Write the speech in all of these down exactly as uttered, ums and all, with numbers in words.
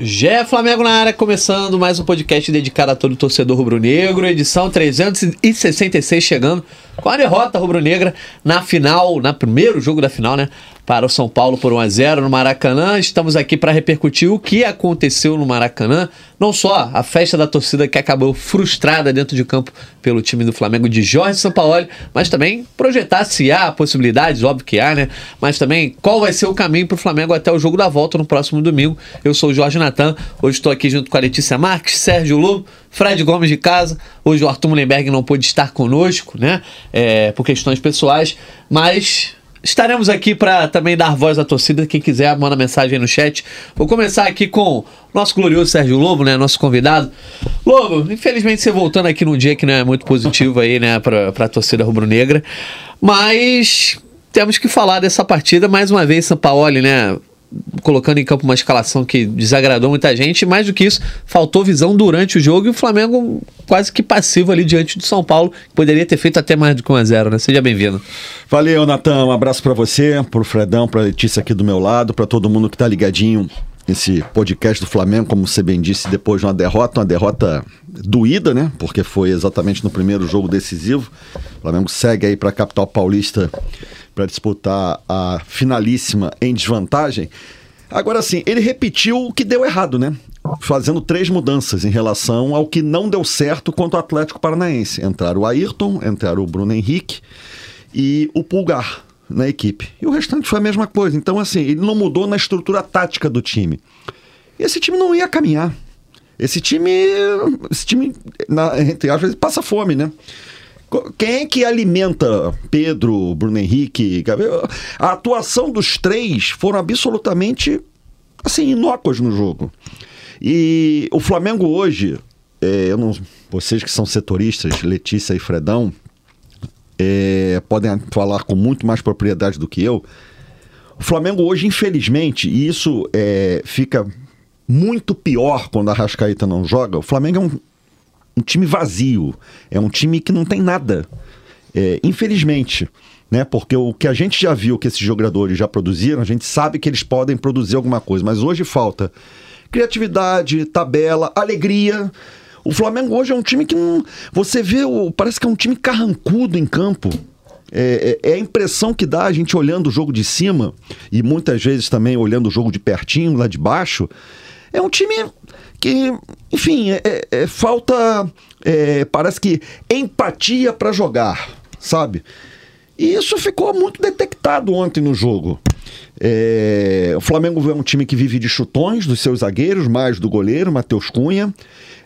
Gé Flamengo na área, começando mais um podcast dedicado a todo torcedor rubro-negro, edição trezentos e sessenta e seis, chegando com a derrota rubro-negra na final, no primeiro jogo da final, né? Para o São Paulo por um a zero no Maracanã. Estamos aqui para repercutir o que aconteceu no Maracanã. Não só a festa da torcida que acabou frustrada dentro de campo pelo time do Flamengo de Jorge Sampaoli, mas também projetar se há possibilidades, óbvio que há, né? Mas também qual vai ser o caminho para o Flamengo até o jogo da volta no próximo domingo. Eu sou o Jorge Natan, hoje estou aqui junto com a Letícia Marques, Sérgio Lobo, Fred Gomes de casa. Hoje o Arthur Mullenberg não pôde estar conosco, né? É, por questões pessoais, mas estaremos aqui para também dar voz à torcida. Quem quiser, manda mensagem aí no chat. Vou começar aqui com o nosso glorioso Sérgio Lobo, né? Nosso convidado. Lobo, infelizmente você voltando aqui num dia que não é muito positivo aí, né? Para a torcida rubro-negra. Mas temos que falar dessa partida mais uma vez. Sampaoli, né? Colocando em campo uma escalação que desagradou muita gente. Mais do que isso, faltou visão durante o jogo e o Flamengo quase que passivo ali diante do São Paulo, que poderia ter feito até mais do que um a zero, né? Seja bem-vindo. Valeu, Natan. Um abraço pra você, pro Fredão, pra Letícia aqui do meu lado, pra todo mundo que tá ligadinho nesse podcast do Flamengo, como você bem disse, depois de uma derrota, uma derrota doída, né? Porque foi exatamente no primeiro jogo decisivo. O Flamengo segue aí pra capital paulista para disputar a finalíssima em desvantagem. Agora sim, ele repetiu o que deu errado, né? Fazendo três mudanças em relação ao que não deu certo contra o Atlético Paranaense. Entraram o Ayrton, entraram o Bruno Henrique e o Pulgar na equipe. E o restante foi a mesma coisa. Então, assim, ele não mudou na estrutura tática do time. E esse time não ia caminhar. Esse time, esse time na, entre aspas, passa fome, né? Quem é que alimenta Pedro, Bruno Henrique, Gabriel? A atuação dos três foram absolutamente, assim, inócuas no jogo. E o Flamengo hoje, é, eu não, vocês que são setoristas, Letícia e Fredão, é, podem falar com muito mais propriedade do que eu. O Flamengo hoje, infelizmente, e isso é, fica muito pior quando a Arrascaeta não joga, o Flamengo é um um time vazio, é um time que não tem nada, é, infelizmente, né? Porque o que a gente já viu que esses jogadores já produziram, a gente sabe que eles podem produzir alguma coisa, mas hoje falta criatividade, tabela, alegria. O Flamengo hoje é um time que não, você vê, parece que é um time carrancudo em campo. É, é, é a impressão que dá a gente olhando o jogo de cima e muitas vezes também olhando o jogo de pertinho, lá de baixo. É um time que, enfim, é, é, é, falta, é, parece que empatia para jogar, sabe? E isso ficou muito detectado ontem no jogo. É, o Flamengo é um time que vive de chutões dos seus zagueiros, mais do goleiro, Matheus Cunha.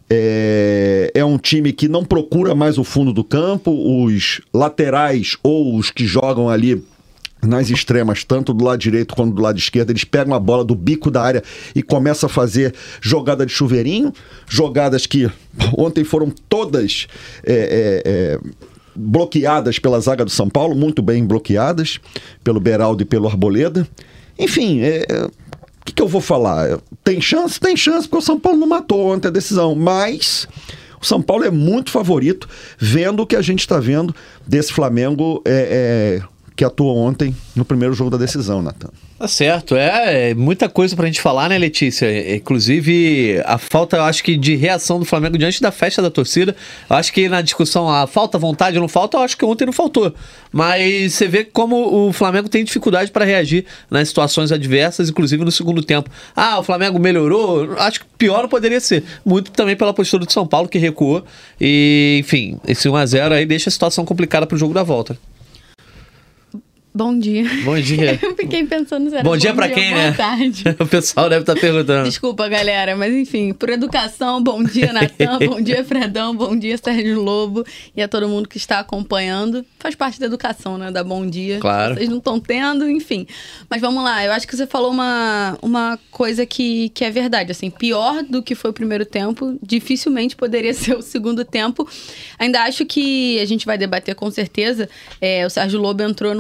É, é um time que não procura mais o fundo do campo, os laterais ou os que jogam ali nas extremas, tanto do lado direito quanto do lado esquerdo, eles pegam a bola do bico da área e começam a fazer jogada de chuveirinho, jogadas que ontem foram todas é, é, é, bloqueadas pela zaga do São Paulo, muito bem bloqueadas pelo Beraldo e pelo Arboleda. Enfim, é, o que, que eu vou falar? Tem chance? Tem chance, porque o São Paulo não matou ontem a decisão, mas o São Paulo é muito favorito, vendo o que a gente está vendo desse Flamengo é, é, que atuou ontem no primeiro jogo da decisão, Natan. Tá certo, é, é muita coisa pra gente falar, né, Letícia? Inclusive, a falta, eu acho que, de reação do Flamengo diante da festa da torcida. Eu acho que na discussão, a falta vontade ou não falta, eu acho que ontem não faltou. Mas você vê como o Flamengo tem dificuldade para reagir nas situações adversas, inclusive no segundo tempo. Ah, o Flamengo melhorou? Acho que pior não poderia ser. Muito também pela postura do São Paulo, que recuou. E, enfim, esse um a zero aí deixa a situação complicada pro jogo da volta. Bom dia. Bom dia. Eu fiquei pensando se era bom, bom dia pra dia, quem, boa né? tarde. O pessoal deve estar perguntando. Desculpa, galera, mas enfim, por educação, bom dia, Natan, bom dia, Fredão, bom dia, Sérgio Lobo e a todo mundo que está acompanhando. Faz parte da educação, né? Da bom dia. Claro. Vocês não estão tendo, enfim. Mas vamos lá, eu acho que você falou uma, uma coisa que, que é verdade, assim, pior do que foi o primeiro tempo, dificilmente poderia ser o segundo tempo. Ainda acho que a gente vai debater com certeza, é, o Sérgio Lobo entrou no ponto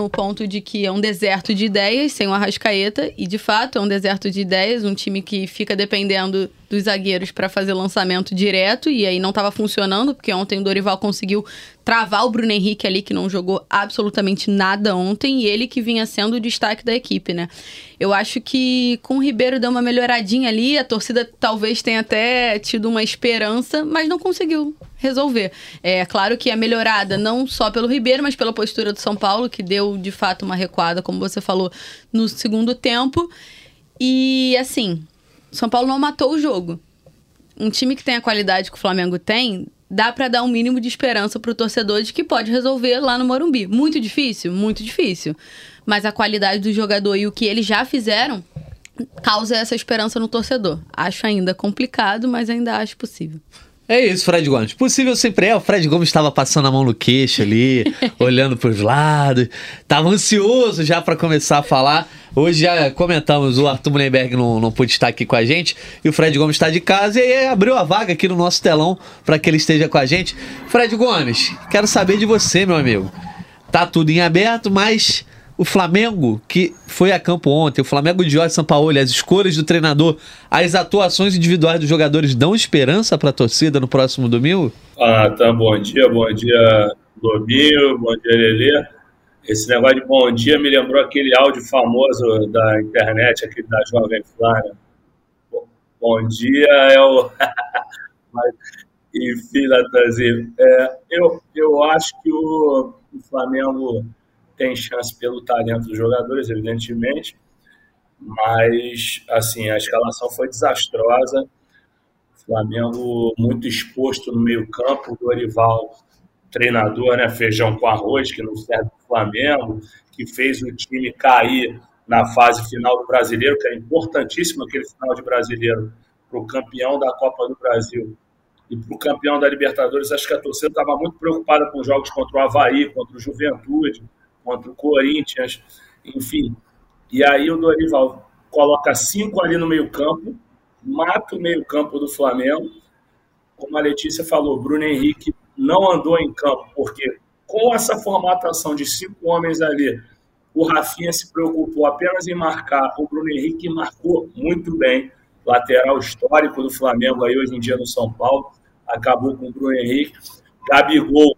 muito de que é um deserto de ideias sem o Arrascaeta, e de fato é um deserto de ideias, um time que fica dependendo dos zagueiros para fazer lançamento direto, e aí não estava funcionando, porque ontem o Dorival conseguiu travar o Bruno Henrique ali, que não jogou absolutamente nada ontem, e ele que vinha sendo o destaque da equipe, né? Eu acho que com o Ribeiro deu uma melhoradinha ali, a torcida talvez tenha até tido uma esperança, mas não conseguiu resolver. É claro que é melhorada não só pelo Ribeiro, mas pela postura do São Paulo, que deu de fato uma recuada, como você falou, no segundo tempo. E assim, São Paulo não matou o jogo. Um time que tem a qualidade que o Flamengo tem, dá pra dar um mínimo de esperança pro torcedor de que pode resolver lá no Morumbi. Muito difícil? Muito difícil. Mas a qualidade do jogador e o que eles já fizeram causa essa esperança no torcedor. Acho ainda complicado, mas ainda acho possível. É isso, Fred Gomes. Possível sempre é. O Fred Gomes estava passando a mão no queixo ali, olhando para os lados. Estava ansioso já para começar a falar. Hoje já comentamos, o Arthur Mullenberg não, não pôde estar aqui com a gente. E o Fred Gomes está de casa e aí abriu a vaga aqui no nosso telão para que ele esteja com a gente. Fred Gomes, quero saber de você, meu amigo. Tá tudo em aberto, mas o Flamengo, que foi a campo ontem, o Flamengo de Jorge Sampaoli, as escolhas do treinador, as atuações individuais dos jogadores dão esperança para a torcida no próximo domingo? Ah, tá. Bom dia, bom dia, Lobinho, bom dia, Lelê. Esse negócio de bom dia me lembrou aquele áudio famoso da internet, aquele da Jovem Flávia. Bom dia é o... Enfim, Natanzinho, é, eu, eu acho que o, o Flamengo tem chance pelo talento dos jogadores, evidentemente, mas, assim, a escalação foi desastrosa. O Flamengo muito exposto no meio-campo, o Dorival, treinador, né, feijão com arroz, que não serve para o Flamengo, que fez o time cair na fase final do Brasileiro, que era importantíssimo aquele final de Brasileiro para o campeão da Copa do Brasil e para o campeão da Libertadores. Acho que a torcida estava muito preocupada com os jogos contra o Avaí, contra o Juventude, contra o Corinthians, enfim. E aí o Dorival coloca cinco ali no meio-campo, mata o meio-campo do Flamengo. Como a Letícia falou, Bruno Henrique não andou em campo, porque com essa formatação de cinco homens ali, o Rafinha se preocupou apenas em marcar, o Bruno Henrique marcou muito bem, lateral histórico do Flamengo aí hoje em dia no São Paulo, acabou com o Bruno Henrique. Gabigol,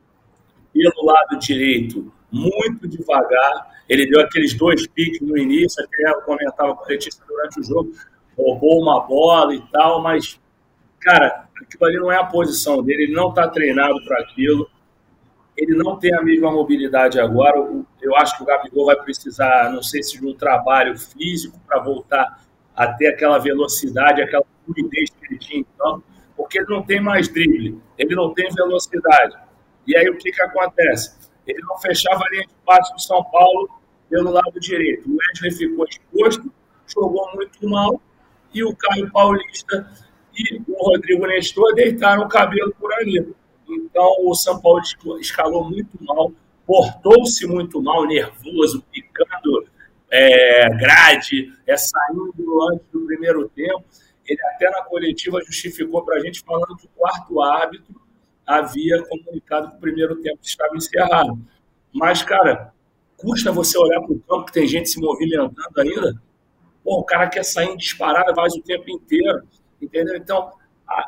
pelo lado direito, muito devagar, ele deu aqueles dois piques no início, até eu comentava com a Letícia durante o jogo, roubou uma bola e tal, mas, cara, aquilo ali não é a posição dele, ele não está treinado para aquilo, ele não tem a mesma mobilidade agora. Eu acho que o Gabigol vai precisar, não sei se de um trabalho físico para voltar a ter aquela velocidade, aquela fluidez que ele tinha então, porque ele não tem mais drible, ele não tem velocidade. E aí o que, que acontece? Ele não fechava a linha de passe do São Paulo pelo lado direito. O Wesley ficou exposto, jogou muito mal, e o Caio Paulista e o Rodrigo Nestor deitaram o cabelo por ali. Então o São Paulo escalou muito mal, portou-se muito mal, nervoso, picando é, grade, é, saindo antes do primeiro tempo. Ele até na coletiva justificou para a gente falando que o quarto árbitro havia comunicado que o primeiro tempo estava encerrado. Mas, cara, custa você olhar para o campo que tem gente se movimentando ainda? Pô, o cara quer sair em disparada, faz o tempo inteiro, entendeu? Então, a...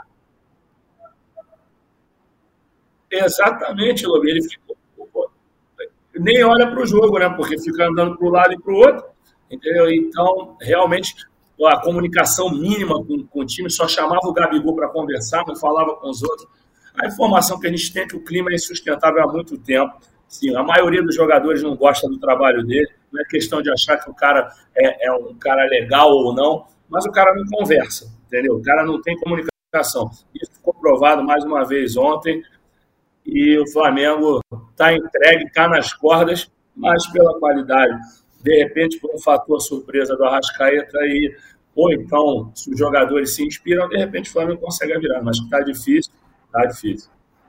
exatamente, Lobinho, ele ficou... nem olha para o jogo, né? Porque fica andando para um lado e para o outro, entendeu? Então, realmente, a comunicação mínima com, com o time, só chamava o Gabigol para conversar, não falava com os outros. A informação que a gente tem é que o clima é insustentável há muito tempo. Sim, a maioria dos jogadores não gosta do trabalho dele. Não é questão de achar que o cara é, é um cara legal ou não, mas o cara não conversa, entendeu? O cara não tem comunicação. Isso ficou provado mais uma vez ontem. E o Flamengo está entregue, está nas cordas, mas pela qualidade. De repente, por um fator surpresa do Arrascaeta, e, ou então, se os jogadores se inspiram, de repente o Flamengo consegue virar. Mas está difícil. Tá difícil.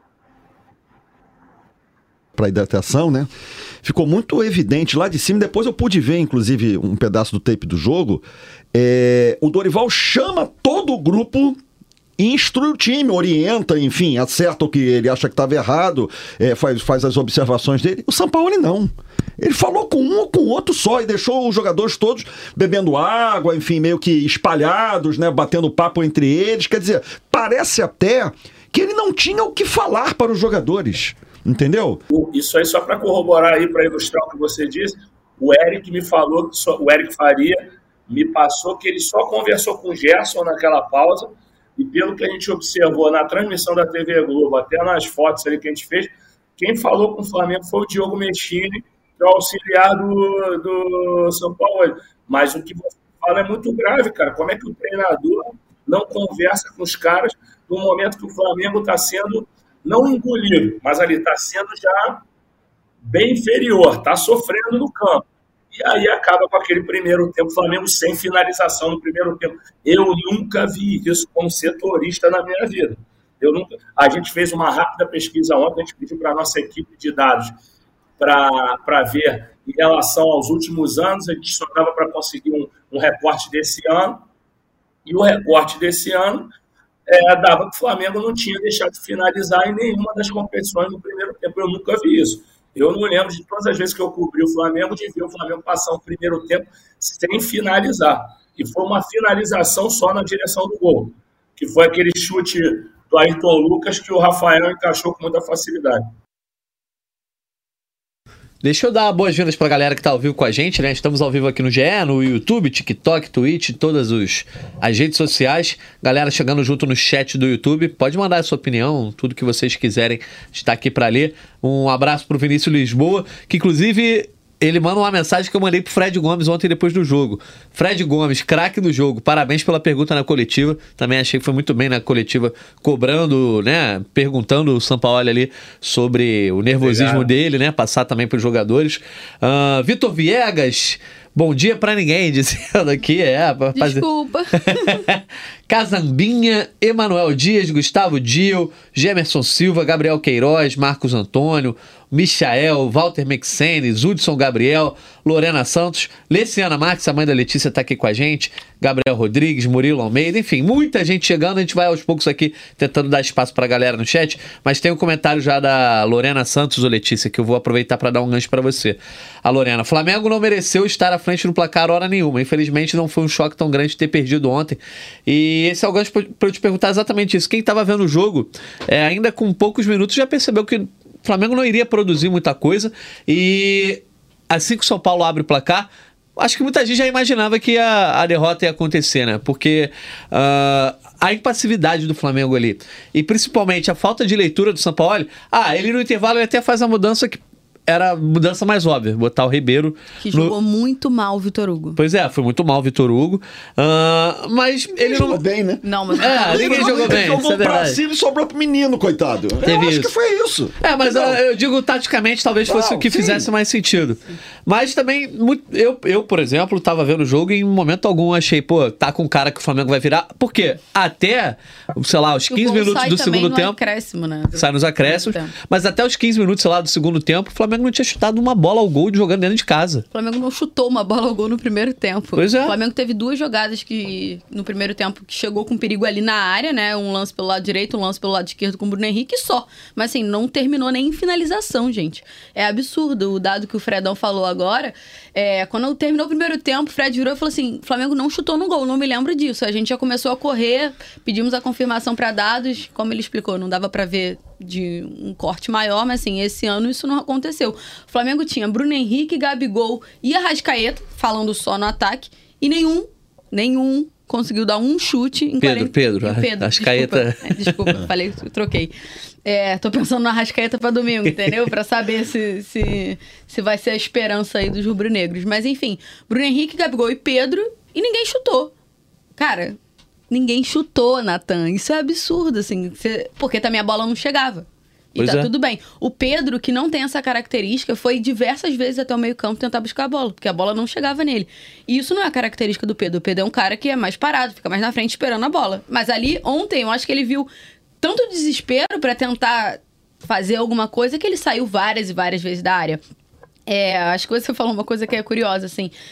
Para hidratação, né? Ficou muito evidente lá de cima. Depois eu pude ver, inclusive, um pedaço do tape do jogo. É, o Dorival chama todo o grupo e instrui o time, orienta, enfim, acerta o que ele acha que estava errado, é, faz, faz as observações dele. O Sampaoli não. Ele falou com um ou com o outro só e deixou os jogadores todos bebendo água, enfim, meio que espalhados, né, batendo papo entre eles. Quer dizer, parece até que ele não tinha o que falar para os jogadores, entendeu? Isso aí só para corroborar aí, para ilustrar o que você disse, o Eric me falou, que só, o Eric Faria me passou que ele só conversou com o Gerson naquela pausa. E pelo que a gente observou na transmissão da T V Globo, até nas fotos ali que a gente fez, quem falou com o Flamengo foi o Diogo Mechini, que é o auxiliar do, do São Paulo. Mas o que você fala é muito grave, cara. Como é que o treinador não conversa com os caras no momento que o Flamengo está sendo, não engolido, mas ali está sendo já bem inferior, está sofrendo no campo. E aí acaba com aquele primeiro tempo, o Flamengo sem finalização no primeiro tempo. Eu nunca vi isso como setorista na minha vida. Eu nunca... A gente fez uma rápida pesquisa ontem, a gente pediu para a nossa equipe de dados para ver em relação aos últimos anos, a gente só dava para conseguir um, um recorte desse ano, e o recorte desse ano é, dava que o Flamengo não tinha deixado de finalizar em nenhuma das competições no primeiro tempo. Eu nunca vi isso. Eu não lembro de todas as vezes que eu cobri o Flamengo, de ver o Flamengo passar o primeiro tempo sem finalizar. E foi uma finalização só na direção do gol, que foi aquele chute do Ayrton Lucas que o Rafael encaixou com muita facilidade. Deixa eu dar boas-vindas pra galera que tá ao vivo com a gente, né? Estamos ao vivo aqui no G E, no YouTube, TikTok, Twitch, todas os, as redes sociais. Galera chegando junto no chat do YouTube. Pode mandar a sua opinião, tudo que vocês quiserem estar aqui pra ler. Um abraço pro Vinícius Lisboa, que inclusive... ele manda uma mensagem que eu mandei pro Fred Gomes ontem depois do jogo. Fred Gomes, craque do jogo. Parabéns pela pergunta na coletiva. Também achei que foi muito bem na coletiva, cobrando, né? Perguntando o Sampaoli ali sobre o nervosismo Obrigado. dele, né? Passar também pros jogadores. Uh, Vitor Viegas, bom dia pra ninguém, dizendo aqui. É, fazer... Desculpa. Casambinha, Emanuel Dias, Gustavo Dio, Gemerson Silva, Gabriel Queiroz, Marcos Antônio, Michael, Walter Mexenes, Hudson Gabriel, Lorena Santos, Leciana Marques, a mãe da Letícia, tá aqui com a gente, Gabriel Rodrigues, Murilo Almeida, enfim, muita gente chegando. A gente vai aos poucos aqui tentando dar espaço pra galera no chat, mas tem um comentário já da Lorena Santos, ou Letícia, que eu vou aproveitar pra dar um gancho pra você. A Lorena: Flamengo não mereceu estar à frente no placar hora nenhuma, infelizmente não foi um choque tão grande ter perdido ontem. E esse é o gancho pra eu te perguntar exatamente isso. Quem tava vendo o jogo, é, ainda com poucos minutos, já percebeu que o Flamengo não iria produzir muita coisa, e assim que o São Paulo abre o placar, acho que muita gente já imaginava que a, a derrota ia acontecer, né? Porque uh, a impassividade do Flamengo ali, e principalmente a falta de leitura do Sampaoli. Ah, ele no intervalo ele até faz a mudança que era a mudança mais óbvia, botar o Ribeiro... Que no... jogou muito mal o Vitor Hugo. Pois é, foi muito mal o Vitor Hugo. Uh, mas ninguém ele jogou não... bem, né? Não, mas... É, ninguém jogou ele bem, jogou isso é pra verdade. cima e sobrou pro menino, coitado. Teve eu acho isso. que foi isso. É, mas não. eu, eu digo taticamente, talvez fosse não, o que sim. fizesse mais sentido. Mas também, muito, eu, eu, por exemplo, tava vendo o jogo e em momento algum achei, pô, tá com cara que o Flamengo vai virar. Por quê? Até, sei lá, os quinze minutos do segundo tempo... Acréscimo, né? Sai nos acréscimos. Mas até os quinze minutos, sei lá, do segundo tempo, o Flamengo não tinha chutado uma bola ao gol jogando dentro de casa. O Flamengo não chutou uma bola ao gol no primeiro tempo. Pois é. O Flamengo teve duas jogadas que, no primeiro tempo, que chegou com perigo ali na área, né? Um lance pelo lado direito, um lance pelo lado esquerdo com o Bruno Henrique, só. Mas assim, não terminou nem em finalização, gente. É absurdo. O dado que o Fredão falou agora, é, quando terminou o primeiro tempo, o Fred virou e falou assim: o Flamengo não chutou no gol, não me lembro disso. A gente já começou a correr, pedimos a confirmação para dados, como ele explicou, não dava para ver de um corte maior, mas assim, esse ano isso não aconteceu. O Flamengo tinha Bruno Henrique, Gabigol e Arrascaeta, falando só no ataque, e nenhum, nenhum conseguiu dar um chute em Pedro, quarenta... Pedro, Pedro, Arrascaeta... Desculpa, é, desculpa falei, troquei. É, tô pensando no Arrascaeta pra domingo, entendeu? Pra saber se, se, se vai ser a esperança aí dos rubro-negros. Mas enfim, Bruno Henrique, Gabigol e Pedro, e ninguém chutou. Cara... Ninguém chutou, Natan. Isso é absurdo, assim. Cê... Porque também a bola não chegava. E pois tá é. tudo bem. O Pedro, que não tem essa característica, foi diversas vezes até o meio-campo tentar buscar a bola, porque a bola não chegava nele. E isso não é a característica do Pedro. O Pedro é um cara que é mais parado, fica mais na frente esperando a bola. Mas ali, ontem, eu acho que ele viu tanto desespero pra tentar fazer alguma coisa que ele saiu várias e várias vezes da área. É, acho que você falou uma coisa que é curiosa, assim.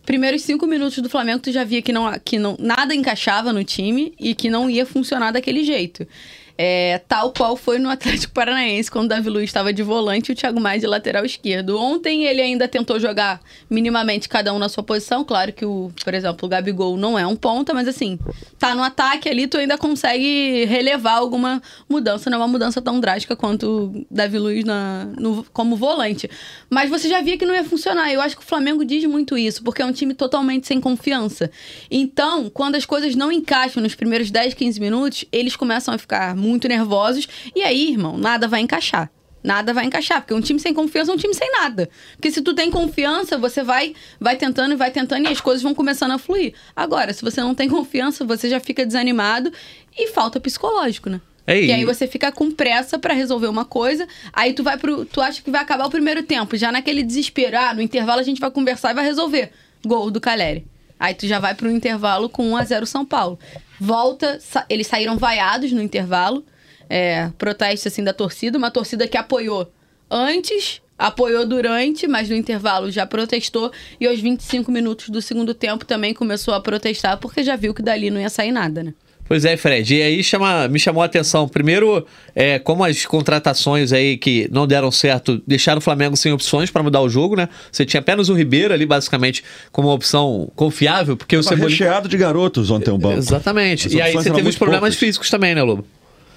primeiros cinco minutos do Flamengo, tu já via que, não, que não, nada encaixava no time e que não ia funcionar daquele jeito. É, tal qual foi no Atlético Paranaense, quando o Davi Luiz estava de volante e o Thiago Maia de lateral esquerdo. Ontem ele ainda tentou jogar minimamente cada um na sua posição. Claro que, o, por exemplo, o Gabigol não é um ponta, mas assim, tá no ataque ali, tu ainda consegue relevar alguma mudança. Não é uma mudança tão drástica quanto o Davi Luiz na, no, como volante. Mas você já via que não ia funcionar. Eu acho que o Flamengo diz muito isso, porque é um time totalmente sem confiança. Então, quando as coisas não encaixam nos primeiros dez, quinze minutos, eles começam a ficar muito nervosos, e aí, irmão, nada vai encaixar. Nada vai encaixar, porque um time sem confiança é um time sem nada. Porque se tu tem confiança, você vai, vai tentando e vai tentando e as coisas vão começando a fluir. Agora, se você não tem confiança, você já fica desanimado e falta psicológico, né? Ei. E aí você fica com pressa pra resolver uma coisa, aí tu vai pro, tu acha que vai acabar o primeiro tempo, já naquele desespero, ah, no intervalo a gente vai conversar e vai resolver. Gol do Caleri. Aí tu já vai pro intervalo com um a zero São Paulo. Volta, sa- eles saíram vaiados no intervalo, é, protesto assim da torcida, uma torcida que apoiou antes, apoiou durante, mas no intervalo já protestou e aos vinte e cinco minutos do segundo tempo também começou a protestar porque já viu que dali não ia sair nada, né? Pois é, Fred, e aí chama, me chamou a atenção, primeiro, é, como as contratações aí que não deram certo, deixaram o Flamengo sem opções para mudar o jogo, né? Você tinha apenas o Ribeiro ali, basicamente, como uma opção confiável, porque o Cebolinha... recheado de garotos ontem o banco. Exatamente, e aí você teve os problemas poucas. físicos também, né, Lobo?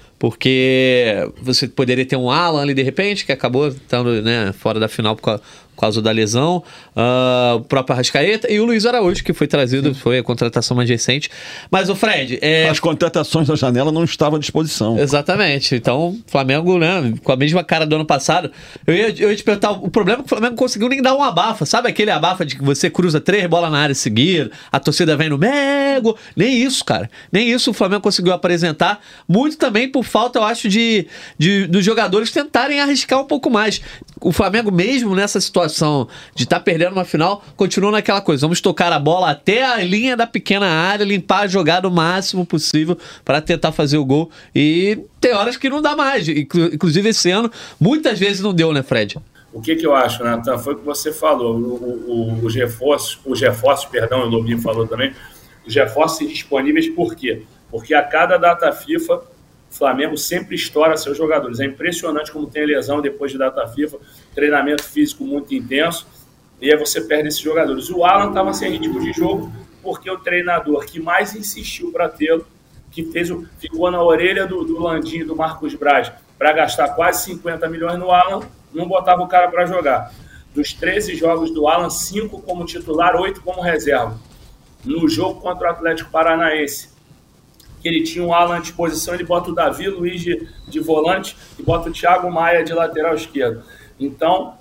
Porque você poderia ter um Alan ali de repente, que acabou estando, né, fora da final por causa, por causa da lesão, uh, o próprio Arrascaeta e o Luiz Araújo, que foi trazido, Sim. foi a contratação mais recente. Mas o Fred... É... As contratações da janela não estavam à disposição. Exatamente. Então, Flamengo, né, com a mesma cara do ano passado, eu ia, eu ia te perguntar, o problema é que o Flamengo não conseguiu nem dar um abafa. Sabe aquele abafa de que você cruza três bolas na área seguida, a torcida vem no mego? Nem isso, cara. Nem isso o Flamengo conseguiu apresentar. Muito também por falta, eu acho, de, de dos jogadores tentarem arriscar um pouco mais. O Flamengo mesmo nessa situação de estar tá perdendo uma final, continua naquela coisa, vamos tocar a bola até a linha da pequena área, limpar a jogada o máximo possível para tentar fazer o gol, e tem horas que não dá mais, inclusive esse ano muitas vezes não deu, né, Fred? O que que eu acho, Nathan, foi o que você falou, o, o, os reforços, os reforços, perdão, o Lobinho falou também, os reforços disponíveis, por quê? Porque a cada data FIFA o Flamengo sempre estoura seus jogadores. É impressionante como tem lesão depois de data FIFA, treinamento físico muito intenso, e aí você perde esses jogadores. O Alan estava sem ritmo de jogo, porque o treinador que mais insistiu para tê-lo, que fez o, ficou na orelha do, do Landim, do Marcos Braz, para gastar quase cinquenta milhões no Alan, não botava o cara para jogar. Dos treze jogos do Alan, cinco como titular, oito como reserva. No jogo contra o Atlético Paranaense, que ele tinha um Alan à disposição, ele bota o Davi Luiz de, de volante e bota o Thiago Maia de lateral esquerdo. Então,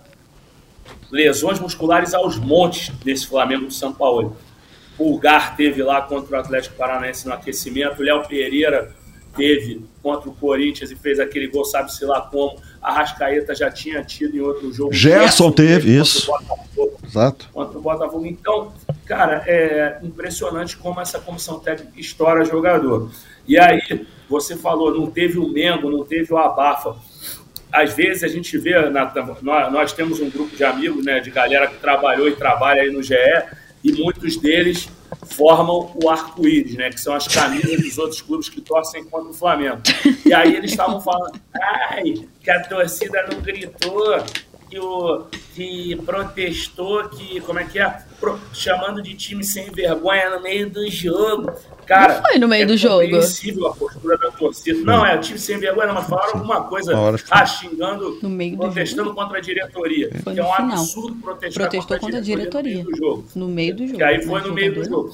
lesões musculares aos montes desse Flamengo do São Paulo. Pulgar teve lá contra o Atlético Paranaense no aquecimento, Léo Pereira teve contra o Corinthians e fez aquele gol, sabe-se lá como. Arrascaeta já tinha tido em outro jogo. Gerson teve, isso. Exato. Contra o Botafogo. Então, cara, é impressionante como essa comissão técnica estoura jogador. E aí, você falou, não teve o Mengo, não teve o abafa. Às vezes a gente vê, Nathan, nós, nós temos um grupo de amigos, né, de galera que trabalhou e trabalha aí no G E, e muitos deles formam o arco-íris, né, que são as camisas dos outros clubes que torcem contra o Flamengo. E aí eles estavam falando, ai, que a torcida não gritou, que, o, que protestou, que, como é que é? Pro, chamando de time sem vergonha no meio do jogo. Cara, não foi no meio é do jogo. É compreensível a postura da torcida. Não, é o time sem vergonha, não, mas falaram alguma coisa, ah, xingando, no meio protestando do contra a diretoria. Foi que é um final. absurdo protestar Protestou contra a diretoria, contra a diretoria. No meio do jogo. No meio do jogo. Que aí foi no meio do jogo.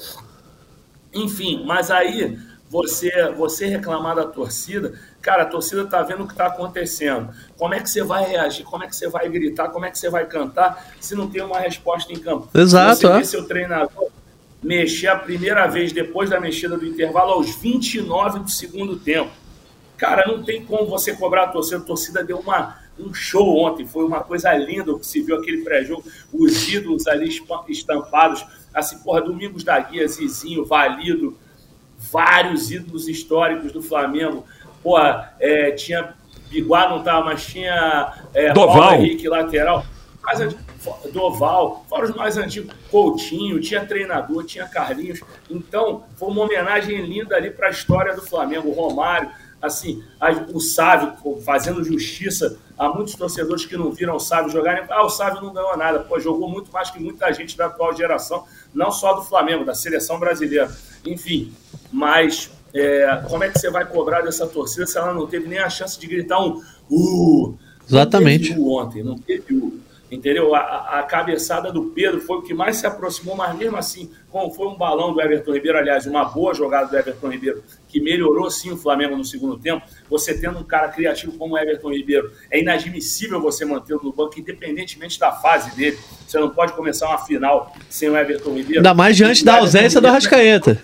Enfim, mas aí você, você reclamar da torcida, cara, a torcida tá vendo o que tá acontecendo. Como é que você vai reagir? Como é que você vai gritar? Como é que você vai cantar se não tem uma resposta em campo? Exato. Você é. vê seu treinador mexer a primeira vez depois da mexida do intervalo aos vinte e nove do segundo tempo. Cara, não tem como você cobrar a torcida. A torcida deu uma, um show ontem. Foi uma coisa linda o que se viu aquele pré-jogo. Os ídolos ali estampados. Assim, porra, Domingos da Guia, Zizinho, Valido, vários ídolos históricos do Flamengo. Porra, é, tinha Biguá, não tava, mas tinha é, Doval. Paulo Henrique, lateral. Mas Doval, fora os mais antigos, Coutinho, tinha treinador, tinha Carlinhos. Então, foi uma homenagem linda ali para a história do Flamengo, o Romário, assim, o Sávio fazendo justiça a muitos torcedores que não viram o Sávio jogarem. Ah, o Sávio não ganhou nada. Pô, jogou muito mais que muita gente da atual geração, não só do Flamengo, da seleção brasileira. Enfim, mas é, como é que você vai cobrar dessa torcida se ela não teve nem a chance de gritar um uh? Exatamente. Não teve uh ontem, não teve uh. Entendeu? A, a cabeçada do Pedro foi o que mais se aproximou, mas mesmo assim, como foi um balão do Everton Ribeiro, aliás, uma boa jogada do Everton Ribeiro, que melhorou sim o Flamengo no segundo tempo, você tendo um cara criativo como o Everton Ribeiro, é inadmissível você mantê-lo no banco, independentemente da fase dele. Você não pode começar uma final sem o Everton Ribeiro. Ainda mais diante da ausência do Arrascaeta.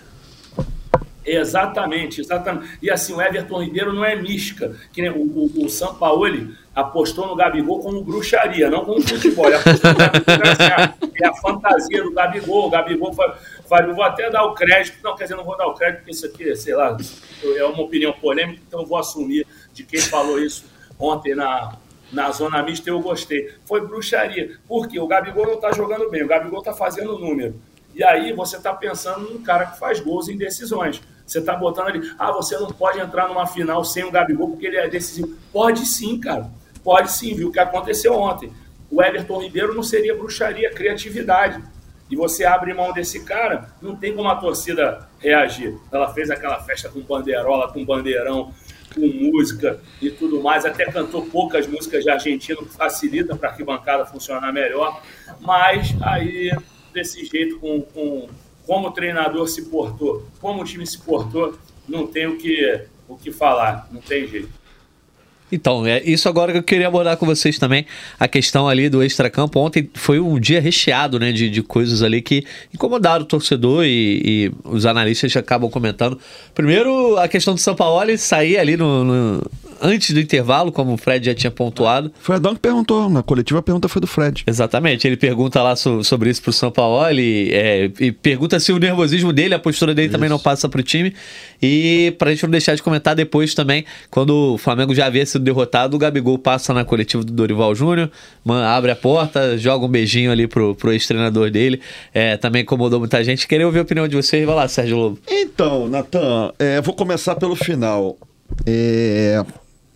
Exatamente, exatamente. E assim, o Everton Ribeiro não é mística, que nem o, o, o Sampaoli apostou no Gabigol como bruxaria, não como futebol. Ele apostou no Gabigol, é a, a fantasia do Gabigol. O Gabigol foi, foi, eu vou até dar o crédito, não, quer dizer, não vou dar o crédito, porque isso aqui, sei lá, é uma opinião polêmica, então eu vou assumir de quem falou isso ontem na, na Zona Mista, eu gostei. Foi bruxaria, porque o Gabigol não está jogando bem, o Gabigol está fazendo número. E aí você está pensando num cara que faz gols em decisões. Você está botando ali, ah, você não pode entrar numa final sem o Gabigol porque ele é decisivo. Pode sim, cara. Pode sim, viu o que aconteceu ontem. O Everton Ribeiro não seria bruxaria, criatividade. E você abre mão desse cara, não tem como a torcida reagir. Ela fez aquela festa com bandeirola, com bandeirão, com música e tudo mais. Até cantou poucas músicas de argentino, que facilita para a arquibancada funcionar melhor. Mas aí, desse jeito, com... com como o treinador se portou, como o time se portou, não tem o que, o que falar, não tem jeito. Então, é isso agora que eu queria abordar com vocês também, a questão ali do extracampo. Ontem foi um dia recheado, né, de, de coisas ali que incomodaram o torcedor e, e os analistas já acabam comentando. Primeiro, a questão do Sampaoli sair ali no, no, antes do intervalo, como o Fred já tinha pontuado. Foi Adão que perguntou, na coletiva a pergunta foi do Fred. Exatamente, ele pergunta lá so, sobre isso pro Sampaoli, é, e pergunta se o nervosismo dele, a postura dele isso. também não passa pro time. E pra gente não deixar de comentar depois também, quando o Flamengo já havia sido derrotado, o Gabigol passa na coletiva do Dorival Júnior, abre a porta, joga um beijinho ali pro, pro ex-treinador dele, é, também incomodou muita gente. Queria ouvir a opinião de vocês. Vai lá, Sérgio Lobo. Então, Natan, é, vou começar pelo final. É...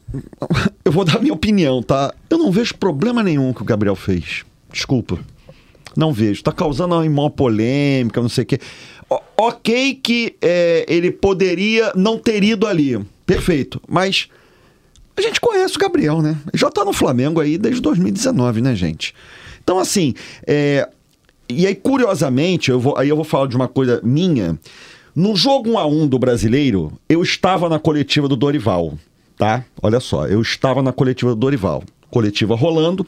Eu vou dar minha opinião, tá? Eu não vejo problema nenhum que o Gabriel fez. Desculpa. Não vejo. Tá causando uma maior polêmica, não sei o quê. O- ok que é, ele poderia não ter ido ali. Perfeito. Mas a gente conhece o Gabriel, né? Ele já tá no Flamengo aí desde dois mil e dezenove, né, gente? Então, assim, é... e aí, curiosamente, eu vou... aí eu vou falar de uma coisa minha. No jogo um a um do Brasileiro, eu estava na coletiva do Dorival, tá? Olha só, eu estava na coletiva do Dorival. Coletiva rolando.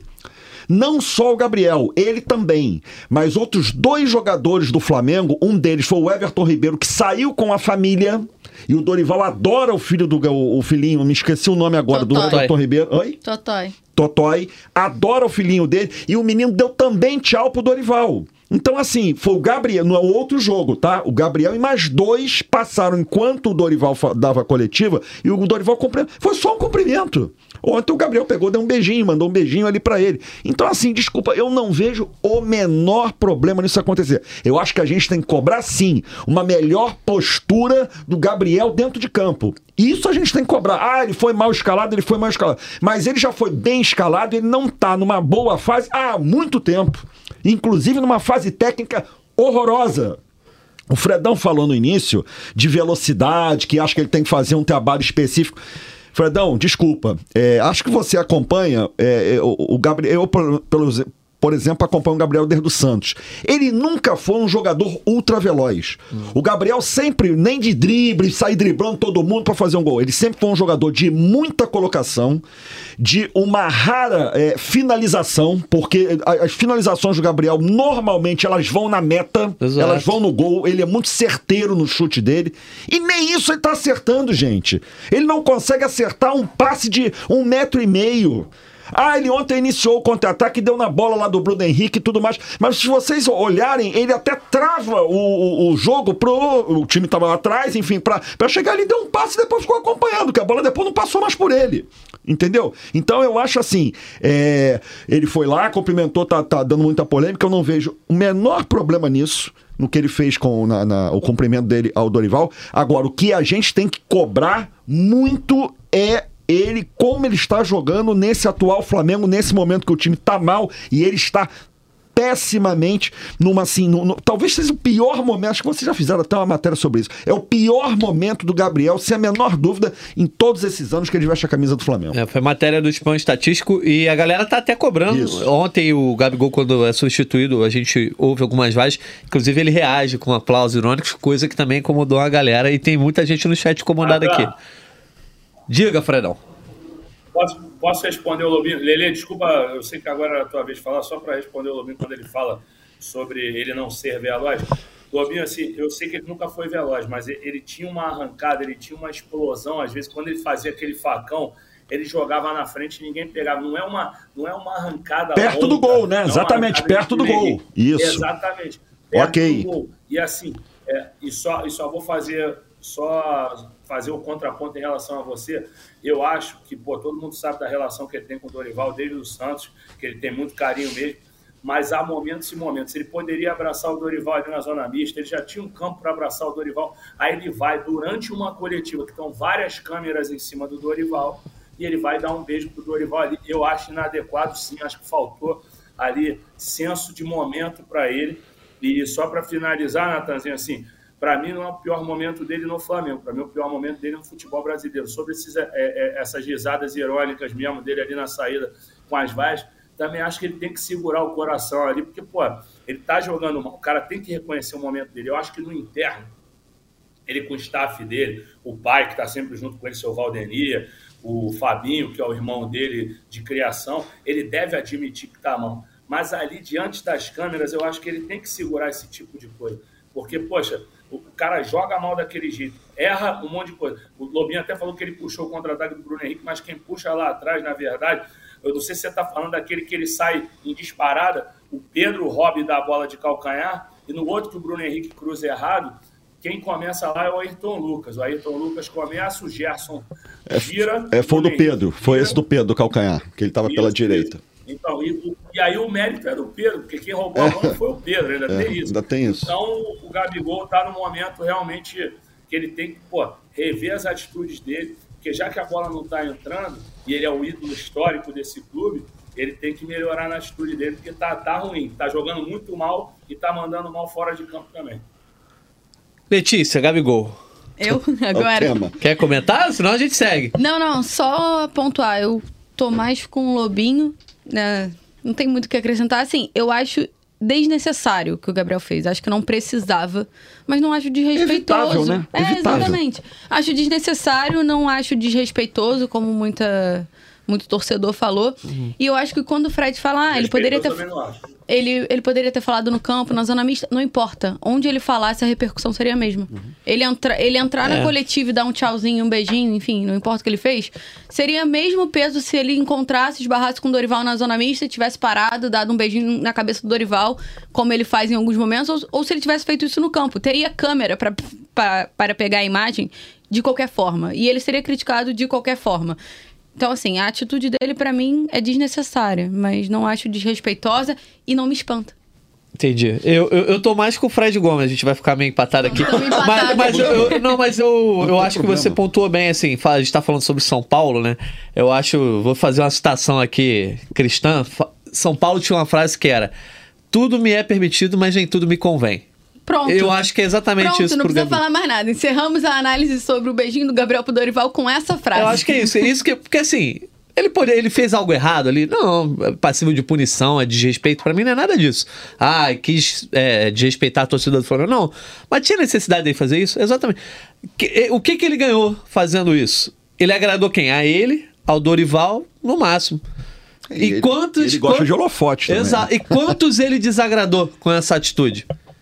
Não só o Gabriel, ele também, mas outros dois jogadores do Flamengo, um deles foi o Everton Ribeiro, que saiu com a família, e o Dorival adora o filho do o, o filhinho, me esqueci o nome agora, Totói. do Everton Ribeiro. Oi? Totói. Totói, adora o filhinho dele, e o menino deu também tchau pro Dorival. Então, assim, foi o Gabriel, no outro jogo, tá? O Gabriel e mais dois passaram enquanto o Dorival dava a coletiva, e o Dorival cumprimentou. Foi só um cumprimento. Ontem o Gabriel pegou, deu um beijinho, mandou um beijinho ali pra ele. Então, assim, desculpa, eu não vejo o menor problema nisso acontecer. Eu acho que a gente tem que cobrar, sim, uma melhor postura do Gabriel dentro de campo. Isso a gente tem que cobrar. Ah, ele foi mal escalado, ele foi mal escalado. Mas ele já foi bem escalado, ele não tá numa boa fase há muito tempo. Inclusive numa fase técnica horrorosa. O Fredão falou no início de velocidade, que acha que ele tem que fazer um trabalho específico. Fredão, desculpa, é, acho que você acompanha é, o, o Gabriel, eu, por, pelos, por exemplo, acompanho o Gabriel desde o Santos. Ele nunca foi um jogador ultra veloz. Hum. O Gabriel sempre, nem de drible, sair driblando todo mundo para fazer um gol. Ele sempre foi um jogador de muita colocação, de uma rara é, finalização, porque as finalizações do Gabriel, normalmente, elas vão na meta, Exato. Elas vão no gol, ele é muito certeiro no chute dele, e nem isso ele tá acertando, gente. Ele não consegue acertar um passe de um metro e meio. Ah, ele ontem iniciou o contra-ataque, deu na bola lá do Bruno Henrique e tudo mais. Mas se vocês olharem, ele até trava o, o, o jogo pro... O time tava lá atrás, enfim, pra, pra chegar ali, deu um passe e depois ficou acompanhando, que a bola depois não passou mais por ele. Entendeu? Então eu acho assim, é, ele foi lá, cumprimentou, tá, tá dando muita polêmica, eu não vejo o menor problema nisso, no que ele fez com na, na, o cumprimento dele ao Dorival. Agora, o que a gente tem que cobrar muito é ele, como ele está jogando nesse atual Flamengo, nesse momento que o time está mal e ele está pessimamente numa assim, no, no, talvez seja o pior momento, acho que vocês já fizeram até uma matéria sobre isso, é o pior momento do Gabriel, sem a menor dúvida, em todos esses anos que ele veste a camisa do Flamengo. É, foi matéria do Spam Estatístico e a galera tá até cobrando. Isso. Ontem o Gabigol, quando é substituído, a gente ouve algumas vozes, inclusive ele reage com aplausos irônicos, coisa que também incomodou a galera e tem muita gente no chat incomodada ah, tá. aqui. Diga, Fredão. Posso, posso responder o Lobinho? Lelê, desculpa, eu sei que agora é a tua vez de falar, só para responder o Lobinho quando ele fala sobre ele não ser veloz. Lobinho, assim, eu sei que ele nunca foi veloz, mas ele, ele tinha uma arrancada, ele tinha uma explosão, às vezes, quando ele fazia aquele facão, ele jogava na frente e ninguém pegava. Não é uma, não é uma arrancada perto longa, do gol, né? Exatamente, perto do gol. Isso. Exatamente. Perto ok. do gol. E assim, é, e, só, e só vou fazer... Só fazer o contraponto em relação a você, eu acho que, pô, todo mundo sabe da relação que ele tem com o Dorival desde o Santos, que ele tem muito carinho mesmo, mas há momentos e momentos. Ele poderia abraçar o Dorival ali na zona mista, ele já tinha um campo para abraçar o Dorival, aí ele vai durante uma coletiva, que estão várias câmeras em cima do Dorival, e ele vai dar um beijo pro Dorival ali. Eu acho inadequado, sim, acho que faltou ali senso de momento para ele. E só para finalizar, Natanzinho, assim, para mim não é o pior momento dele no Flamengo, para mim o pior momento dele no futebol brasileiro. Sobre esses, é, é, essas risadas irônicas mesmo dele ali na saída com as vaias, também acho que ele tem que segurar o coração ali, porque, pô, ele tá jogando mal, o cara tem que reconhecer o momento dele. Eu acho que no interno, ele com o staff dele, o pai que está sempre junto com ele, seu Valdemir, o Fabinho, que é o irmão dele de criação, ele deve admitir que tá mal. Mas ali, diante das câmeras, eu acho que ele tem que segurar esse tipo de coisa. Porque, poxa, o cara joga mal daquele jeito, erra um monte de coisa. O Lobinho até falou que ele puxou o contra-ataque do Bruno Henrique, mas quem puxa lá atrás, na verdade, eu não sei se você está falando daquele que ele sai em disparada, o Pedro Robb dá a bola de calcanhar, e no outro que o Bruno Henrique cruza errado, quem começa lá é o Ayrton Lucas. O Ayrton Lucas começa, o Gerson gira... É, é foi o do Pedro, foi esse do Pedro, do calcanhar, que ele estava pela direita. Isso. Então, e, e aí o mérito é do Pedro, porque quem roubou a bola foi o Pedro, ainda é, tem isso. Ainda tem isso. Então, o Gabigol está no momento realmente que ele tem que, pô, rever as atitudes dele, porque já que a bola não está entrando, e ele é o ídolo histórico desse clube, ele tem que melhorar na atitude dele, porque tá, tá ruim, tá jogando muito mal e tá mandando mal fora de campo também. Letícia, Gabigol. Eu? Agora? Quer comentar? Senão a gente segue. Não, não, só pontuar. Eu tô mais com o Lobinho, né? Não tem muito o que acrescentar. Assim, eu acho desnecessário o que o Gabriel fez. Acho que não precisava, mas não acho desrespeitoso. Evitável, né? É, Evitável. exatamente. Acho desnecessário, não acho desrespeitoso, como muita... muito torcedor falou. Uhum. E eu acho que quando o Fred fala, ah, ele poderia ter... Ele, ele poderia ter falado no campo, na zona mista, não importa. Onde ele falasse, a repercussão seria a mesma. Uhum. Ele, entra, ele entrar é. na coletiva e dar um tchauzinho, um beijinho, enfim, não importa o que ele fez, seria mesmo peso se ele encontrasse, esbarrasse com o Dorival na zona mista, tivesse parado, dado um beijinho na cabeça do Dorival, como ele faz em alguns momentos, ou, ou se ele tivesse feito isso no campo. Teria câmera pra, pra, para pegar a imagem de qualquer forma. E ele seria criticado de qualquer forma. Então, assim, a atitude dele, pra mim, é desnecessária, mas não acho desrespeitosa e não me espanta. Entendi. Eu, eu, eu tô mais com o Fred Gomes, a gente vai ficar meio empatado aqui. Empatado. Mas, mas, eu, eu, não, mas eu, eu acho problema. que você pontuou bem, assim, a gente tá falando sobre São Paulo, né? Eu acho, vou fazer uma citação aqui cristã. São Paulo tinha uma frase que era: tudo me é permitido, mas nem tudo me convém. Pronto. Eu acho que é exatamente Pronto, isso. Não precisa Gabriel. falar mais nada. Encerramos a análise sobre o beijinho do Gabriel pro Dorival com essa frase. Eu acho que é isso. É isso que, porque assim, ele, pode, ele fez algo errado ali. Não, é passivo de punição, é desrespeito. Pra mim não é nada disso. Ah, quis é, desrespeitar a torcida do Flamengo. Não. Mas tinha necessidade de fazer isso? Exatamente. O que, que ele ganhou fazendo isso? Ele agradou quem? A ele, ao Dorival, no máximo. E ele, quantos, ele gosta quantos, de holofote também. Exato. E quantos ele desagradou com essa atitude?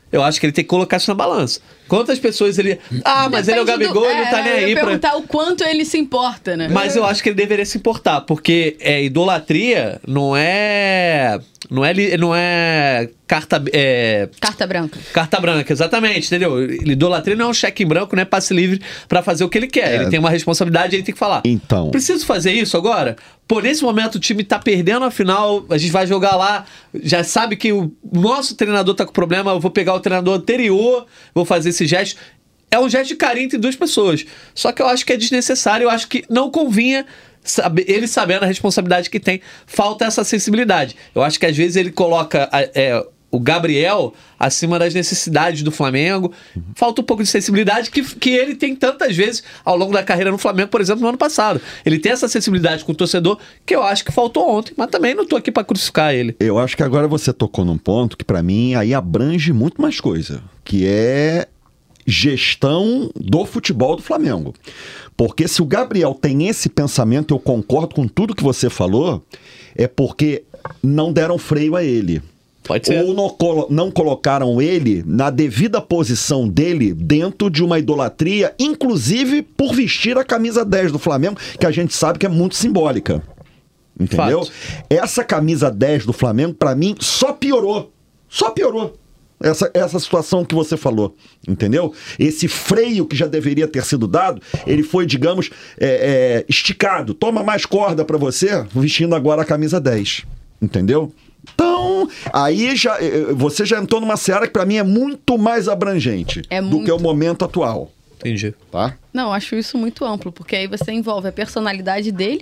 Eu acho que ele tem que colocar isso na balança. Quantas pessoas ele... Ah, mas Depende ele é o Gabigol, do... ele não tá é, nem eu ia aí pra... perguntar o quanto ele se importa, né? Mas eu acho que ele deveria se importar, porque é, idolatria não é... Não é... li- Não é carta... É, Carta branca. carta branca, exatamente, entendeu? Idolatria não é um cheque em branco, não é passe livre pra fazer o que ele quer. É. Ele tem uma responsabilidade, ele tem que falar. Então. Preciso fazer isso agora? Pô, nesse momento o time tá perdendo a final, a gente vai jogar lá, já sabe que o nosso treinador tá com problema, eu vou pegar o treinador anterior, vou fazer esse gesto. É um gesto de carinho entre duas pessoas. Só que eu acho que é desnecessário, eu acho que não convinha saber, ele sabendo a responsabilidade que tem. Falta essa sensibilidade. Eu acho que às vezes ele coloca é, o Gabriel acima das necessidades do Flamengo. Falta um pouco de sensibilidade que, que ele tem tantas vezes ao longo da carreira no Flamengo, por exemplo, no ano passado. Ele tem essa sensibilidade com o torcedor que eu acho que faltou ontem, mas também não tô aqui pra crucificar ele. Eu acho que agora você tocou num ponto que pra mim aí abrange muito mais coisa, que é gestão do futebol do Flamengo. Porque se o Gabriel tem esse pensamento, eu concordo com tudo que você falou, é porque não deram freio a ele. Pode ser. Ou não, colo- não colocaram ele na devida posição dele dentro de uma idolatria, inclusive por vestir a camisa dez do Flamengo, que a gente sabe que é muito simbólica. Entendeu? Fato. Essa camisa dez do Flamengo, pra mim, só piorou. Só piorou. Essa, essa situação que você falou, entendeu? Esse freio que já deveria ter sido dado, ele foi, digamos, é, é, esticado. Toma mais corda pra você, vestindo agora a camisa dez. Entendeu? Então, aí já, eh, você já entrou numa seara que pra mim é muito mais abrangente É do muito. que o momento atual, Entendi. tá? Não, acho isso muito amplo, porque aí você envolve a personalidade dele,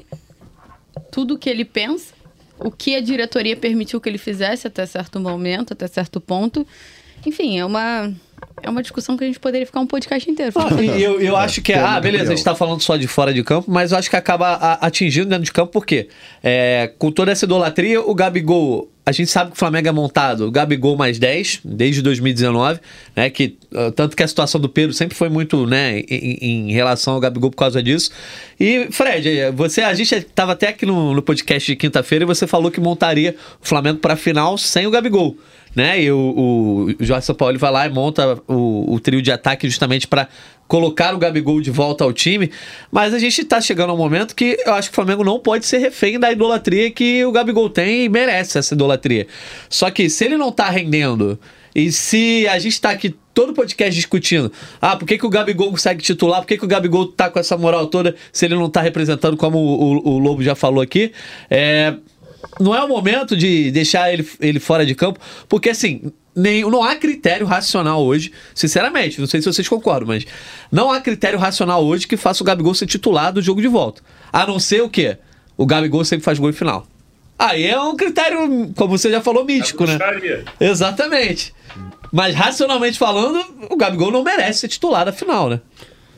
tudo que ele pensa, o que a diretoria permitiu que ele fizesse até certo momento, até certo ponto. Enfim, é uma, é uma discussão que a gente poderia ficar um podcast inteiro falando. E eu, eu acho que, é, Pelo ah, beleza, Gabriel. a gente tá falando só de fora de campo, mas eu acho que acaba a- atingindo dentro de campo, porque é, com toda essa idolatria, o Gabigol, a gente sabe que o Flamengo é montado, o Gabigol mais dez, desde dois mil e dezenove, né, que, uh, tanto que a situação do Pedro sempre foi muito, né, em, em relação ao Gabigol por causa disso. E, Fred, você, a gente tava até aqui no, no podcast de quinta-feira e você falou que montaria o Flamengo pra final sem o Gabigol. Né? E o, o Jorge Sampaoli vai lá e monta o, o trio de ataque justamente para colocar o Gabigol de volta ao time. Mas a gente tá chegando ao momento que eu acho que o Flamengo não pode ser refém da idolatria que o Gabigol tem e merece essa idolatria. Só que se ele não tá rendendo e se a gente tá aqui todo podcast discutindo, ah, por que, que o Gabigol consegue titular, por que, que o Gabigol tá com essa moral toda se ele não tá representando, como o, o, o Lobo já falou aqui, é... não é o momento de deixar ele, ele fora de campo, porque assim, nem, não há critério racional hoje, sinceramente, não sei se vocês concordam, mas não há critério racional hoje que faça o Gabigol ser titular do jogo de volta. A não ser o quê? O Gabigol sempre faz gol em final. Aí é um critério, como você já falou, mítico, né? Bruxaria. Exatamente. Mas racionalmente falando, o Gabigol não merece ser titular da final, né?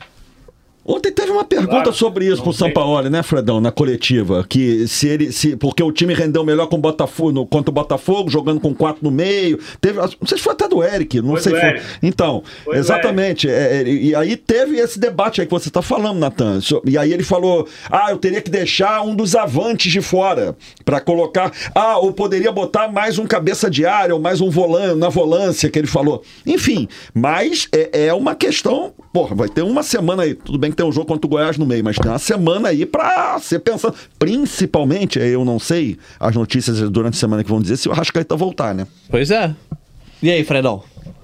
Ontem teve uma pergunta Claro, sobre isso não pro sei. Sampaoli, né, Fredão, na coletiva, que se ele, se, porque o time rendeu melhor com o Botafogo, no, contra o Botafogo, jogando com quatro no meio, teve, não sei se foi até do Eric, não Foi sei do se foi. Eric. Então, Foi do exatamente, é, é, e aí teve esse debate aí que você tá falando, Natan, So- e aí ele falou, ah, eu teria que deixar um dos avantes de fora, pra colocar, ah, ou poderia botar mais um cabeça de área, ou mais um volante, na volância que ele falou, enfim, mas é, é uma questão, porra, vai ter uma semana aí, tudo bem que tem um jogo contra o Goiás no meio, mas tem uma semana aí pra ser pensando, principalmente, eu não sei, as notícias durante a semana que vão dizer se o Arrascaeta voltar, né? Pois é. E aí, Fredão?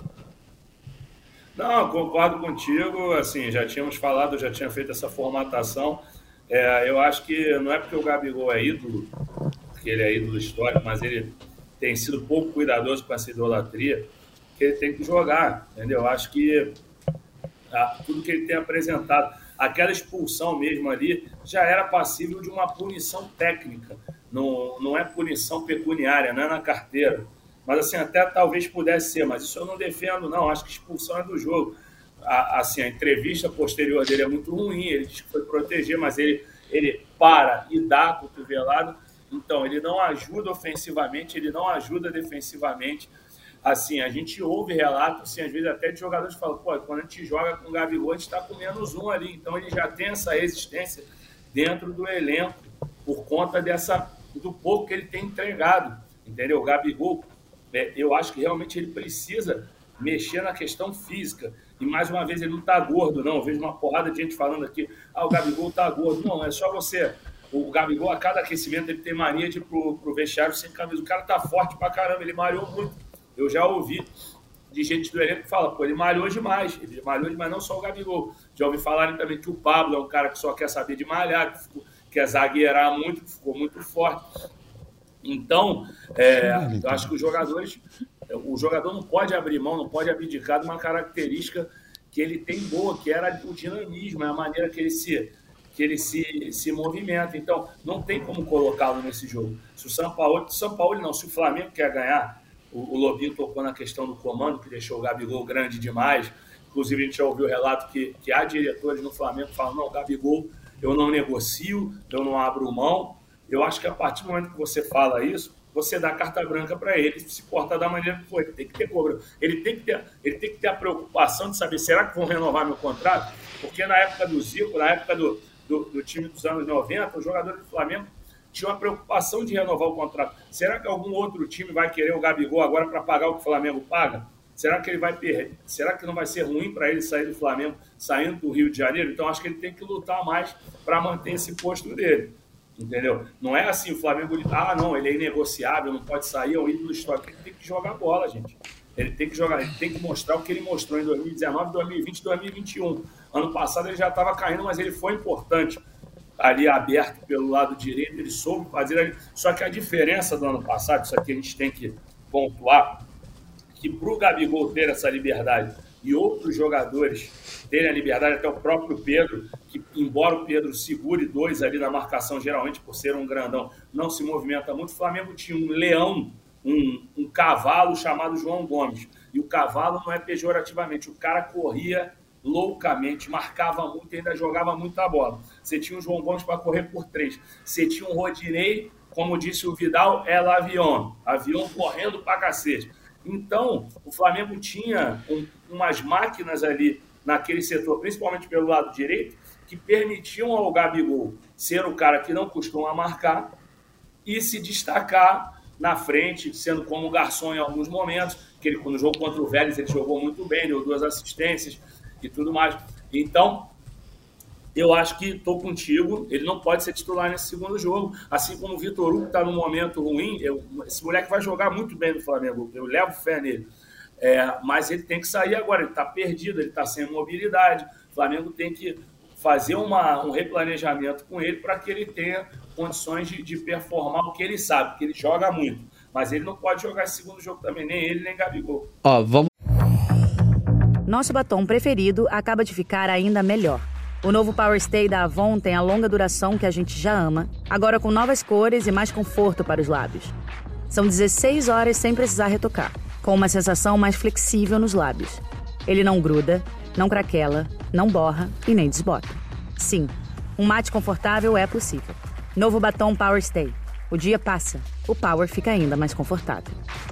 Não, concordo contigo, assim, já tínhamos falado, já tinha feito essa formatação. É, eu acho que não é porque o Gabigol é ídolo, porque ele é ídolo histórico, mas ele tem sido pouco cuidadoso com essa idolatria, que ele tem que jogar, entendeu? Eu acho que ah, tudo que ele tem apresentado, aquela expulsão mesmo ali, já era passível de uma punição técnica, não, não é punição pecuniária, não é na carteira. Mas assim, até talvez pudesse ser, mas isso eu não defendo, não. Acho que expulsão é do jogo. A, assim, a entrevista posterior dele é muito ruim, ele diz que foi proteger, mas ele, ele para e dá a cotovelada. Então, ele não ajuda ofensivamente, ele não ajuda defensivamente. Assim, a gente ouve relatos, assim, às vezes até de jogadores que falam, pô, quando a gente joga com o Gabigol, a gente está com menos um ali. Então, ele já tem essa existência dentro do elenco, por conta dessa, do pouco que ele tem entregado. Entendeu? O Gabigol, eu acho que realmente ele precisa mexer na questão física. E, mais uma vez, ele não está gordo, não. Eu vejo uma porrada de gente falando aqui, ah, o Gabigol está gordo. Não, é só você... O Gabigol, a cada aquecimento, ele tem mania de ir pro, pro vestiário sem camisa. O cara tá forte pra caramba, ele malhou muito. Eu já ouvi de gente do elenco que fala, pô, ele malhou demais. Ele malhou demais, não só o Gabigol. Já ouvi falarem também que o Pablo é um cara que só quer saber de malhar, que ficou, quer zagueirar muito, que ficou muito forte. Então, é, eu acho que os jogadores... O jogador não pode abrir mão, não pode abdicar de uma característica que ele tem boa, que era o dinamismo, é a maneira que ele se... que ele se, se movimenta. Então, não tem como colocá-lo nesse jogo. Se o São Paulo, São Paulo não, se o Flamengo quer ganhar, o, o Lobinho tocou na questão do comando, que deixou o Gabigol grande demais. Inclusive, a gente já ouviu o relato que, que há diretores no Flamengo que falam, não, Gabigol, eu não negocio, eu não abro mão. Eu acho que a partir do momento que você fala isso, você dá carta branca para ele, se portar da maneira que foi. Ele tem que ter cobra. Ele tem que ter, ele tem que ter a preocupação de saber, será que vão renovar meu contrato? Porque na época do Zico, na época do Do, do time dos anos noventa, os jogadores do Flamengo tinham a preocupação de renovar o contrato. Será que algum outro time vai querer o Gabigol agora para pagar o que o Flamengo paga? Será que ele vai perder? Será que não vai ser ruim para ele sair do Flamengo, saindo do Rio de Janeiro? Então, acho que ele tem que lutar mais para manter esse posto dele. Entendeu? Não é assim, o Flamengo... Ah, não, ele é inegociável, não pode sair, é um ídolo histórico. Ele tem que jogar bola, gente. Ele tem que jogar, ele tem que mostrar o que ele mostrou em dois mil e dezenove, dois mil e vinte, dois mil e vinte e um. Ano passado ele já estava caindo, mas ele foi importante. Ali aberto pelo lado direito, ele soube fazer ali. Só que a diferença do ano passado, isso aqui a gente tem que pontuar, que para o Gabigol ter essa liberdade e outros jogadores terem a liberdade, até o próprio Pedro, que embora o Pedro segure dois ali na marcação, geralmente por ser um grandão, não se movimenta muito, o Flamengo tinha um leão, Um, um cavalo chamado João Gomes. E o cavalo não é pejorativamente. O cara corria loucamente, marcava muito e ainda jogava muita bola. Você tinha um João Gomes para correr por três. Você tinha um Rodinei, como disse o Vidal, é avião. Avião correndo pra cacete. Então, o Flamengo tinha um, umas máquinas ali naquele setor, principalmente pelo lado direito, que permitiam ao Gabigol ser o cara que não costuma marcar e se destacar na frente, sendo como garçom em alguns momentos, que ele, no jogo contra o Vélez ele jogou muito bem, deu duas assistências e tudo mais. Então, eu acho que estou contigo, ele não pode ser titular nesse segundo jogo, assim como o Vitor Hugo está num momento ruim, eu, esse moleque vai jogar muito bem no Flamengo, eu levo fé nele, é, mas ele tem que sair agora, ele está perdido, ele está sem mobilidade, o Flamengo tem que fazer uma, um replanejamento com ele para que ele tenha condições de, de performar o que ele sabe, porque ele joga muito. Mas ele não pode jogar esse segundo jogo também, nem ele, nem Gabigol. Ó, vamos... Nosso batom preferido acaba de ficar ainda melhor. O novo Power Stay da Avon tem a longa duração que a gente já ama, agora com novas cores e mais conforto para os lábios. São dezesseis horas sem precisar retocar, com uma sensação mais flexível nos lábios. Ele não gruda, não craquela, não borra e nem desbota. Sim, um mate confortável é possível. Novo batom Power Stay. O dia passa, o Power fica ainda mais confortável.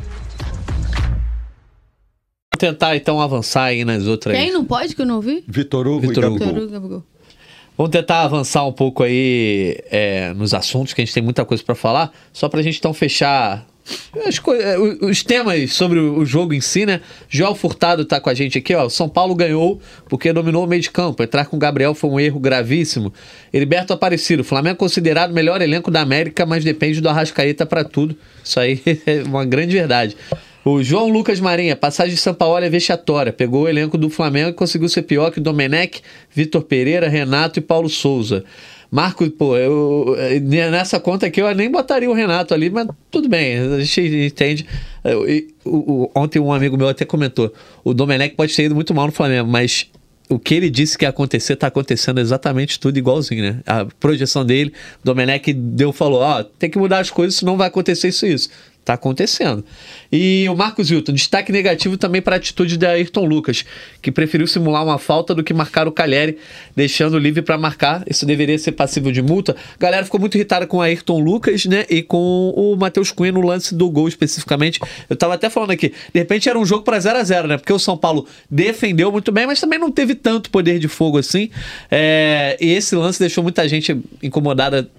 Vou tentar então avançar aí nas outras... Quem não pode que eu não ouvi? Vitor Hugo Vitor e Hugo. Gabigol. Vitor Hugo, Gabigol. Vamos tentar avançar um pouco aí é, nos assuntos, que a gente tem muita coisa para falar, só pra gente então fechar as co- os temas sobre o jogo em si, né? João Furtado tá com a gente aqui, ó. São Paulo ganhou porque dominou o meio de campo. Entrar com o Gabriel foi um erro gravíssimo. Heriberto Aparecido, Flamengo considerado o melhor elenco da América, mas depende do Arrascaeta pra tudo. Isso aí é uma grande verdade. O João Lucas Marinha, passagem de São Paulo é vexatória. Pegou o elenco do Flamengo e conseguiu ser pior que Domenech, Vitor Pereira, Renato e Paulo Souza. Marco, pô, eu, nessa conta aqui eu nem botaria o Renato ali, mas tudo bem, a gente entende. Eu, eu, eu, ontem um amigo meu até comentou, o Domenech pode ter ido muito mal no Flamengo, mas o que ele disse que ia acontecer, tá acontecendo exatamente tudo igualzinho, né? A projeção dele, o Domenech deu, falou, ó, oh, tem que mudar as coisas, senão vai acontecer isso e isso. Tá acontecendo. E o Marcos Hilton, destaque negativo também para a atitude da Ayrton Lucas, que preferiu simular uma falta do que marcar o Calleri, deixando livre para marcar. Isso deveria ser passível de multa. A galera ficou muito irritada com o Ayrton Lucas, né? E com o Matheus Cunha no lance do gol especificamente. Eu tava até falando aqui, de repente era um jogo para zero a zero, né? Porque o São Paulo defendeu muito bem, mas também não teve tanto poder de fogo assim. É... E esse lance deixou muita gente incomodada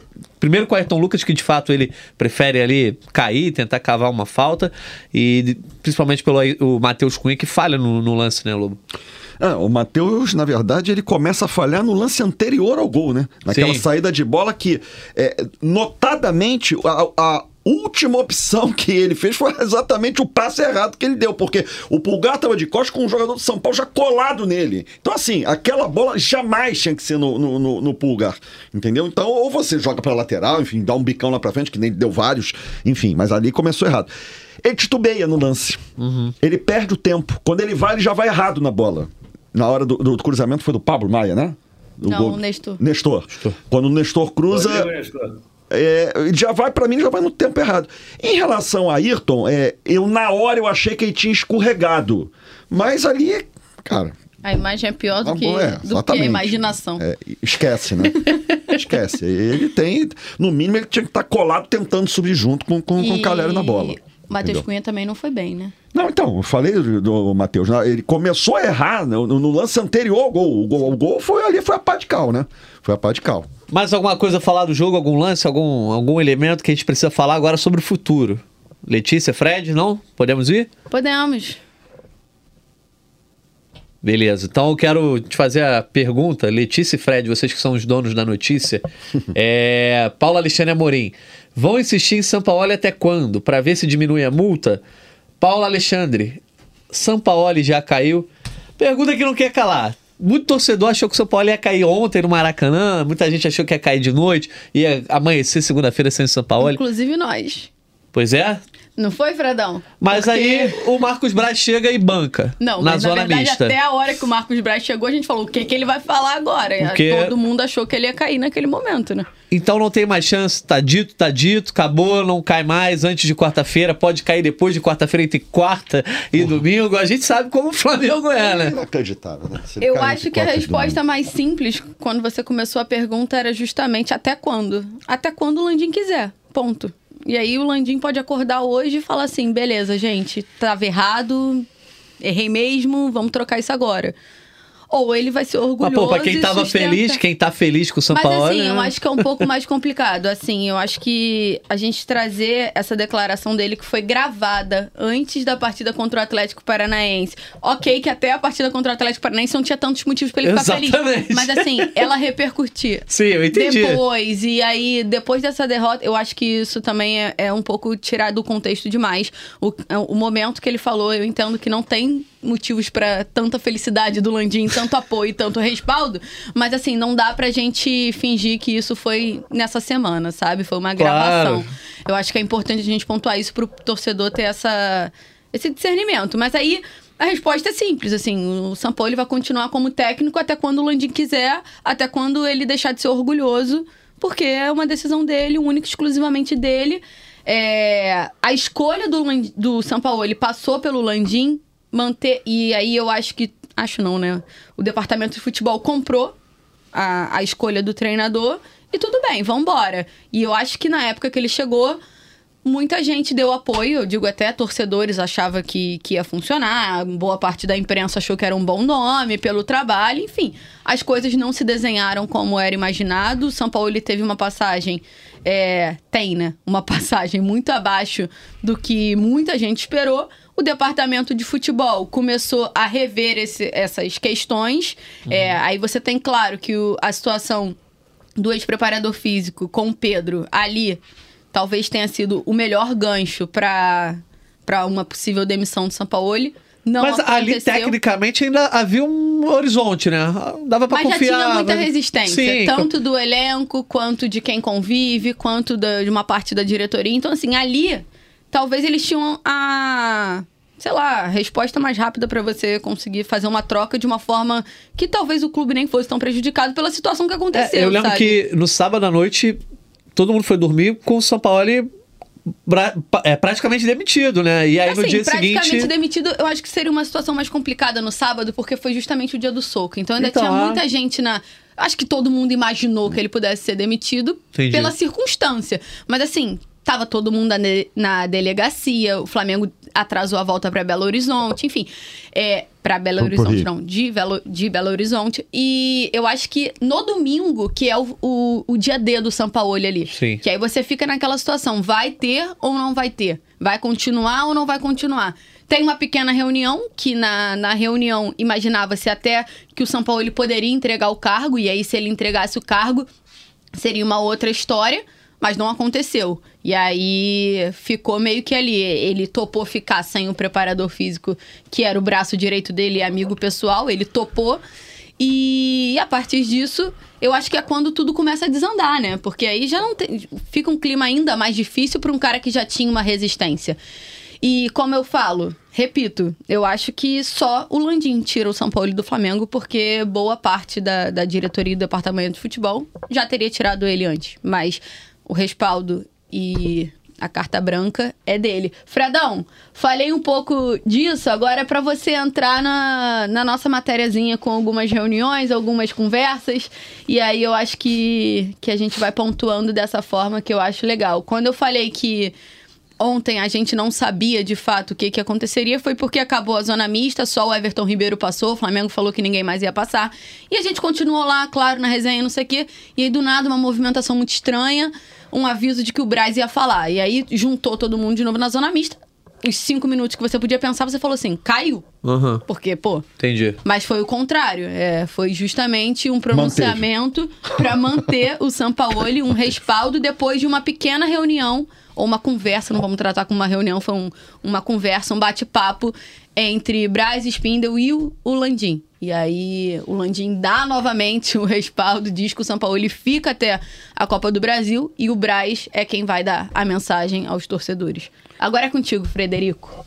Primeiro com o Ayrton Lucas, que de fato ele prefere ali cair, tentar cavar uma falta, e principalmente pelo o Matheus Cunha, que falha no, no lance, né, Lobo? Ah, o Matheus, na verdade, ele começa a falhar no lance anterior ao gol, né? Naquela Sim. saída de bola que, é, notadamente, a, a última opção que ele fez foi exatamente o passe errado que ele deu, porque o Pulgar estava de costas com um jogador do São Paulo já colado nele. Então, assim, aquela bola jamais tinha que ser no, no, no, no Pulgar, entendeu? Então, ou você joga para lateral, enfim, dá um bicão lá para frente, que nem deu vários, enfim, mas ali começou errado. Ele titubeia no lance. Uhum. Ele perde o tempo. Quando ele vai, ele já vai errado na bola. Na hora do, do cruzamento foi do Pablo Maia, né? Do Não, gol... o Nestor. Nestor. Nestor. Quando o Nestor cruza... É, já vai, pra mim, já vai no tempo errado. Em relação a Ayrton, é, eu na hora eu achei que ele tinha escorregado. Mas ali, cara... A imagem é pior do, Ah, que, bom, é, do que a imaginação. É, esquece, né? Esquece. Ele tem... No mínimo, ele tinha que estar colado tentando subir junto com, com, com o Calheri na bola. Matheus Cunha também não foi bem, né? Não, então, eu falei do, do Matheus, ele começou a errar no, no lance anterior ao gol. O gol, o gol foi ali, foi a pá de cal, né? Foi a pá de cal. Mais alguma coisa a falar do jogo, algum lance, algum, algum elemento que a gente precisa falar agora sobre o futuro? Letícia, Fred, não? Podemos ir? Podemos. Beleza, então eu quero te fazer a pergunta, Letícia e Fred, vocês que são os donos da notícia. é, Paulo Alexandre Amorim, vão insistir em Sampaoli até quando? Para ver se diminui a multa? Paulo Alexandre, Sampaoli já caiu? Pergunta que não quer calar. Muito torcedor achou que o Sampaoli ia cair ontem no Maracanã, muita gente achou que ia cair de noite, ia amanhecer segunda-feira sem o Sampaoli. Inclusive nós. Pois é? Não foi, Fredão? Mas Porque... aí o Marcos Braz chega e banca. Não, na mas zona na verdade, mista. até a hora que o Marcos Braz chegou, a gente falou o que, que ele vai falar agora. Porque... Todo mundo achou que ele ia cair naquele momento, né? Então não tem mais chance, tá dito, tá dito, acabou, não cai mais antes de quarta-feira, pode cair depois de quarta-feira, entre quarta e Porra. domingo. A gente sabe como o Flamengo é, né? Inacreditável, né? Se Eu acho que a resposta mais simples, quando você começou a pergunta, era justamente até quando? Até quando o Landim quiser, ponto. E aí o Landim pode acordar hoje e falar assim, beleza, gente, tava errado, errei mesmo, vamos trocar isso agora. Ou ele vai ser orgulhoso. Mas, pô, pra quem tava sustenta... feliz, quem tá feliz com o Sampaoli... Mas assim, né? eu acho que é um pouco mais complicado. Assim, eu acho que a gente trazer essa declaração dele que foi gravada antes da partida contra o Atlético Paranaense. Ok, que até a partida contra o Atlético Paranaense não tinha tantos motivos pra ele ficar Exatamente. feliz. Mas assim, ela repercutir. Sim, eu entendi. Depois, e aí, depois dessa derrota, eu acho que isso também é, é um pouco tirar do contexto demais. O, o momento que ele falou, eu entendo que não tem motivos pra tanta felicidade do Landim, tanto apoio e tanto respaldo, mas assim, não dá pra gente fingir que isso foi nessa semana, sabe? Foi uma gravação. Claro. Eu acho que é importante a gente pontuar isso pro torcedor ter essa, esse discernimento. Mas aí, a resposta é simples, assim, o Sampaoli vai continuar como técnico até quando o Landim quiser, até quando ele deixar de ser orgulhoso, porque é uma decisão dele, única e exclusivamente dele. É, a escolha do, do Sampaoli passou pelo Landim, manter, e aí eu acho que, acho não, né? O departamento de futebol comprou a, a escolha do treinador e tudo bem, vambora. E eu acho que na época que ele chegou, muita gente deu apoio, eu digo até torcedores achavam que, que ia funcionar, boa parte da imprensa achou que era um bom nome pelo trabalho, enfim. As coisas não se desenharam como era imaginado, o Sampaoli teve uma passagem, é, tem, né? Uma passagem muito abaixo do que muita gente esperou. O departamento de futebol começou a rever esse, essas questões. Uhum. É, aí você tem, claro, que o, a situação do ex-preparador físico com o Pedro ali talvez tenha sido o melhor gancho para para uma possível demissão do Sampaoli. Não Mas aconteceu. ali, tecnicamente, ainda havia um horizonte, né? Dava pra Mas confiar. já tinha muita resistência. Sim, tanto do elenco, quanto de quem convive, quanto da, de uma parte da diretoria. Então, assim, ali, talvez eles tinham a... sei lá, a resposta mais rápida pra você conseguir fazer uma troca de uma forma que talvez o clube nem fosse tão prejudicado pela situação que aconteceu, é, eu lembro sabe? que no sábado à noite, todo mundo foi dormir com o Sampaoli Pra, é praticamente demitido, né? E aí assim, no dia praticamente seguinte... demitido, eu acho que seria uma situação mais complicada no sábado, porque foi justamente o dia do soco. Então ainda então, tinha ah... muita gente na... Acho que todo mundo imaginou que ele pudesse ser demitido. Entendi. Pela circunstância. Mas assim, tava todo mundo na, de- na delegacia, o Flamengo atrasou a volta para Belo Horizonte, enfim. É, para Belo Pro- pro Horizonte, Rio. não, de Belo, de Belo Horizonte. E eu acho que no domingo, que é o, o, o dia D do Sampaoli ali, Sim. que aí você fica naquela situação, vai ter ou não vai ter? Vai continuar ou não vai continuar? Tem uma pequena reunião, que na, na reunião imaginava-se até que o Sampaoli poderia entregar o cargo, e aí se ele entregasse o cargo, seria uma outra história, mas não aconteceu. E aí ficou meio que ali. Ele topou ficar sem o preparador físico, que era o braço direito dele e amigo pessoal, ele topou. E a partir disso, eu acho que é quando tudo começa a desandar, né? Porque aí já não tem, fica um clima ainda mais difícil para um cara que já tinha uma resistência. E como eu falo, repito, eu acho que só o Landim tira o Sampaoli do Flamengo, porque boa parte da, da diretoria e do departamento de futebol já teria tirado ele antes. Mas o respaldo e a carta branca é dele. Fredão, falei um pouco disso, agora é para você entrar na, na nossa matériazinha com algumas reuniões, algumas conversas, e aí eu acho que, que a gente vai pontuando dessa forma, que eu acho legal. Quando eu falei que ontem a gente não sabia de fato o que, que aconteceria, foi porque acabou a zona mista, só o Everton Ribeiro passou, o Flamengo falou que ninguém mais ia passar, e a gente continuou lá, claro, na resenha, não sei o quê, e aí do nada uma movimentação muito estranha, um aviso de que o Braz ia falar, e aí juntou todo mundo de novo na zona mista, os cinco minutos que você podia pensar, você falou assim, caiu, Aham, porque, pô... entendi. Mas foi o contrário, é, foi justamente um pronunciamento para manter o Sampaoli, um respaldo depois de uma pequena reunião, ou uma conversa, não vamos tratar como uma reunião, foi um, uma conversa, um bate-papo entre Braz, Spindel e o, o Landim. E aí o Landim dá novamente o respaldo, diz que o Sampaoli fica até a Copa do Brasil e o Braz é quem vai dar a mensagem aos torcedores. Agora é contigo, Frederico.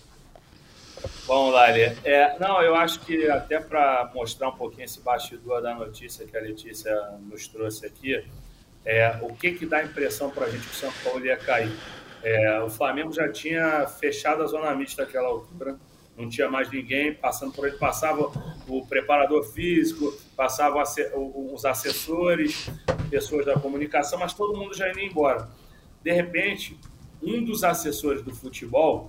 Bom, Lali, é, não, eu acho que até para mostrar um pouquinho esse bastidor da notícia que a Letícia nos trouxe aqui, é, o que que dá a impressão para a gente que o São Paulo ia cair? É, o Flamengo já tinha fechado a zona mista naquela altura, não tinha mais ninguém passando por ele, passava o preparador físico, passavam os assessores, pessoas da comunicação, mas todo mundo já ia embora. De repente, um dos assessores do futebol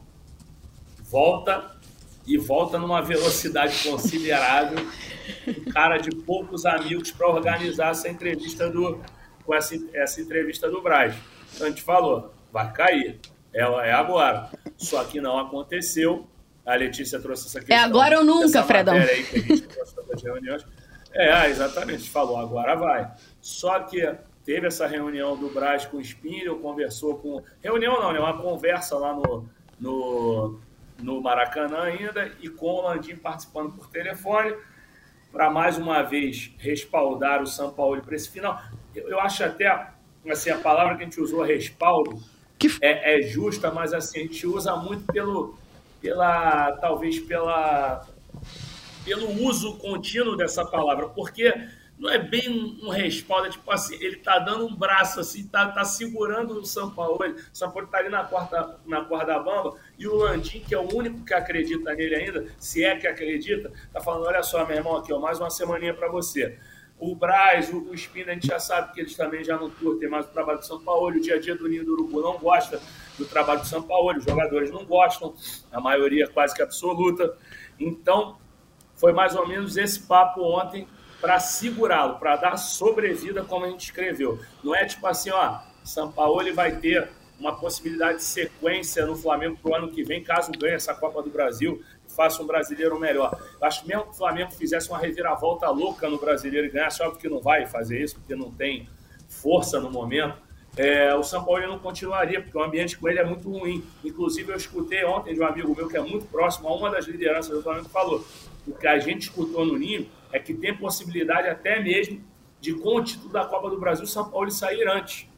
volta e volta numa velocidade considerável, um cara de poucos amigos para organizar essa entrevista do, com essa, essa entrevista do Braz. Então a gente falou, vai cair, é, é agora. Só que não aconteceu. A Letícia trouxe essa questão. É agora ou nunca, Fredão. Aí que a gente trouxe das reuniões. É, exatamente, a gente falou, agora vai. Só que teve essa reunião do Braz com o Spindel, conversou com... Reunião não, né? Uma conversa lá no, no, no Maracanã ainda, e com o Landim participando por telefone, para mais uma vez respaldar o Sampaoli para esse final. Eu, eu acho até, assim, a palavra que a gente usou, respaldo, Que... é, é justa, mas assim, a gente usa muito pelo... pela talvez pela pelo uso contínuo dessa palavra, porque não é bem um, um respaldo, é tipo assim, ele tá dando um braço assim, tá, tá segurando o Sampaoli, o Sampaoli tá ali na corda, na corda bamba, e o Landim, que é o único que acredita nele ainda, se é que acredita, tá falando, olha só, meu irmão, aqui, ó, mais uma semaninha para você. O Braz, o, o Spindel, a gente já sabe que eles também já não curtem mais o trabalho do Sampaoli, o dia a dia do Ninho do Urubu não gosta do trabalho do Sampaoli, os jogadores não gostam, a maioria quase que absoluta. Então, foi mais ou menos esse papo ontem para segurá-lo, para dar sobrevida, como a gente escreveu. Não é tipo assim, ó, Sampaoli vai ter uma possibilidade de sequência no Flamengo para o ano que vem, caso ganhe essa Copa do Brasil e faça um brasileiro melhor. Eu acho que mesmo que o Flamengo fizesse uma reviravolta louca no brasileiro e ganhasse, óbvio que não vai fazer isso, porque não tem força no momento, é, o Sampaoli não continuaria, porque o ambiente com ele é muito ruim. Inclusive, eu escutei ontem de um amigo meu que é muito próximo a uma das lideranças do Flamengo que falou, o que a gente escutou no Ninho é que tem possibilidade até mesmo de, com o título da Copa do Brasil, o Sampaoli sair antes.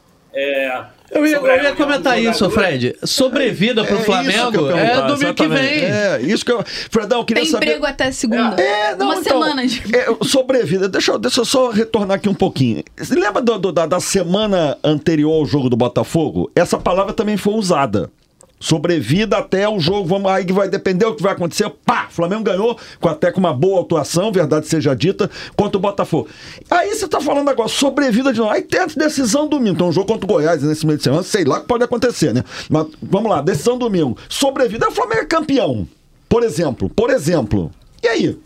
É, eu ia, eu ia comentar isso, Fred. Sobrevida pro é Flamengo é domingo que vem. É, isso que eu... Fredão, eu queria Tem saber... emprego até segunda. É, não, Uma então, semana de... é, sobrevida. Deixa eu, deixa eu só retornar aqui um pouquinho. Você lembra do, do, da, da semana anterior ao jogo do Botafogo? Essa palavra também foi usada. Sobrevida até o jogo, vamos aí que vai depender do que vai acontecer. Pá, o Flamengo ganhou, com até com uma boa atuação, verdade seja dita, contra o Botafogo. Aí você tá falando agora, sobrevida de novo. Aí tem a decisão domingo, então um jogo contra o Goiás nesse meio de semana, sei lá que pode acontecer, né? Mas vamos lá, decisão domingo. Sobrevida, o Flamengo é campeão, por exemplo, por exemplo. E aí?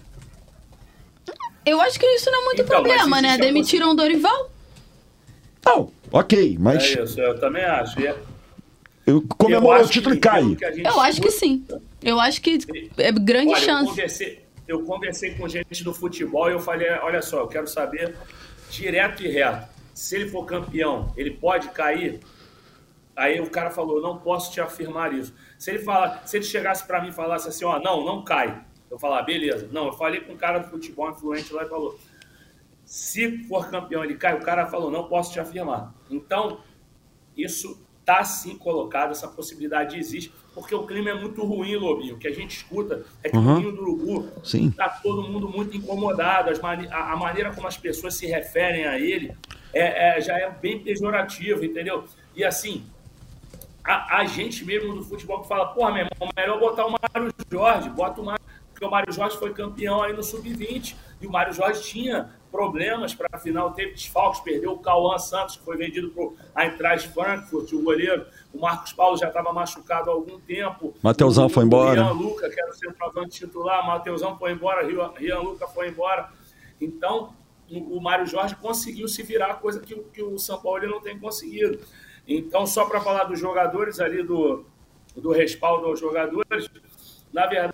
Eu acho que isso não é muito Então, problema, né? Demitiram o Dorival? Não, ok, mas É isso, eu também acho. E é- eu comemoro o título e cai. Eu acho que sim. Eu acho que é grande Olha, eu chance. conversei, eu conversei com gente do futebol e eu falei, olha só, eu quero saber direto e reto. Se ele for campeão, ele pode cair? Aí o cara falou, não posso te afirmar isso. Se ele, fala, se ele chegasse para mim e falasse assim, ó, não, não cai. Eu falar, beleza. Não, eu falei com um cara do futebol influente lá e falou, se for campeão ele cai, o cara falou, não posso te afirmar. Então, isso está sim colocado, essa possibilidade existe, porque o clima é muito ruim, Lobinho. O que a gente escuta é que Uhum. o Ninho do Urubu está todo mundo muito incomodado, as mani- a, a maneira como as pessoas se referem a ele é, é, já é bem pejorativo, entendeu? E assim, a, a gente mesmo do futebol que fala, porra, meu irmão, melhor botar o Mário Jorge, bota o Mário, porque o Mário Jorge foi campeão aí no sub vinte, e o Mário Jorge tinha problemas para a final, teve desfalques, perdeu o Cauã Santos, que foi vendido para o Eintracht Frankfurt, o goleiro, o Marcos Paulo já estava machucado há algum tempo. Mateusão o, foi o embora. Rian Luca, que era o centroavante titular, Mateusão foi embora, Rian, Rian Luca foi embora. Então, o, o Mário Jorge conseguiu se virar, coisa que, que o São Paulo não tem conseguido. Então, só para falar dos jogadores ali, do, do respaldo aos jogadores, na verdade,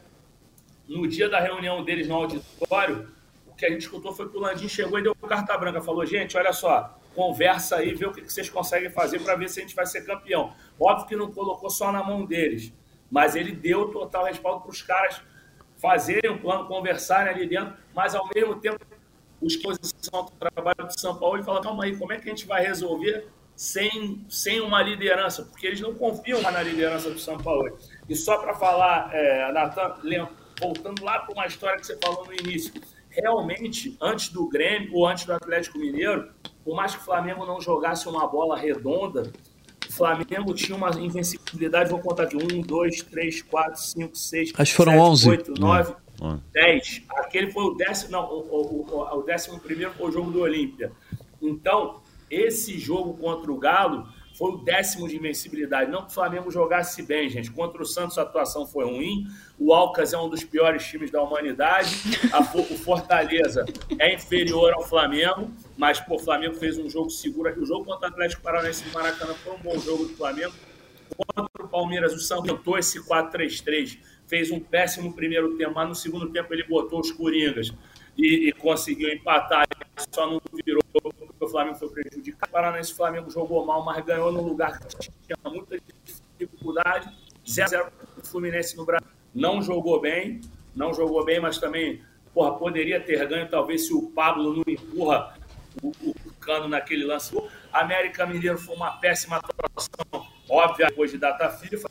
no dia da reunião deles no auditório, o que a gente escutou foi que o Landim chegou e deu carta branca. Falou, gente, olha só, conversa aí, vê o que vocês conseguem fazer para ver se a gente vai ser campeão. Óbvio que não colocou só na mão deles, mas ele deu total respaldo para os caras fazerem um plano, conversarem ali dentro, mas ao mesmo tempo os que posição do trabalho do São Paulo e falam, calma aí, como é que a gente vai resolver sem, sem uma liderança? Porque eles não confiam mais na liderança do São Paulo. E só para falar, é, Natan, voltando lá para uma história que você falou no início, realmente, antes do Grêmio ou antes do Atlético Mineiro, por mais que o Flamengo não jogasse uma bola redonda, o Flamengo tinha uma invencibilidade, vou contar aqui, um, dois, três, quatro, cinco, seis, Acho que foram sete, onze. oito, nove, Hum. dez. Aquele foi o décimo, não, o, o, o, o décimo primeiro foi o jogo do Olímpia. Então, esse jogo contra o Galo foi o décimo de invencibilidade. Não que o Flamengo jogasse bem, gente. Contra o Santos a atuação foi ruim. O Alcas é um dos piores times da humanidade. A, o Fortaleza é inferior ao Flamengo, mas pô, o Flamengo fez um jogo seguro aqui. O jogo contra o Atlético Paranaense no Maracanã foi um bom jogo do Flamengo. Contra o Palmeiras, o São tentou esse quatro três três, fez um péssimo primeiro tempo, mas no segundo tempo ele botou os Coringas e, e conseguiu empatar, só não virou, porque o Flamengo foi prejudicado. O Paranaense, o Flamengo jogou mal, mas ganhou num lugar que tinha muita dificuldade, zero a zero o Fluminense no Brasil. Não jogou bem, não jogou bem, mas também porra, poderia ter ganho, talvez se o Pablo não empurra o, o Cano naquele lance. O América Mineiro foi uma péssima atuação, óbvia, depois de data FIFA,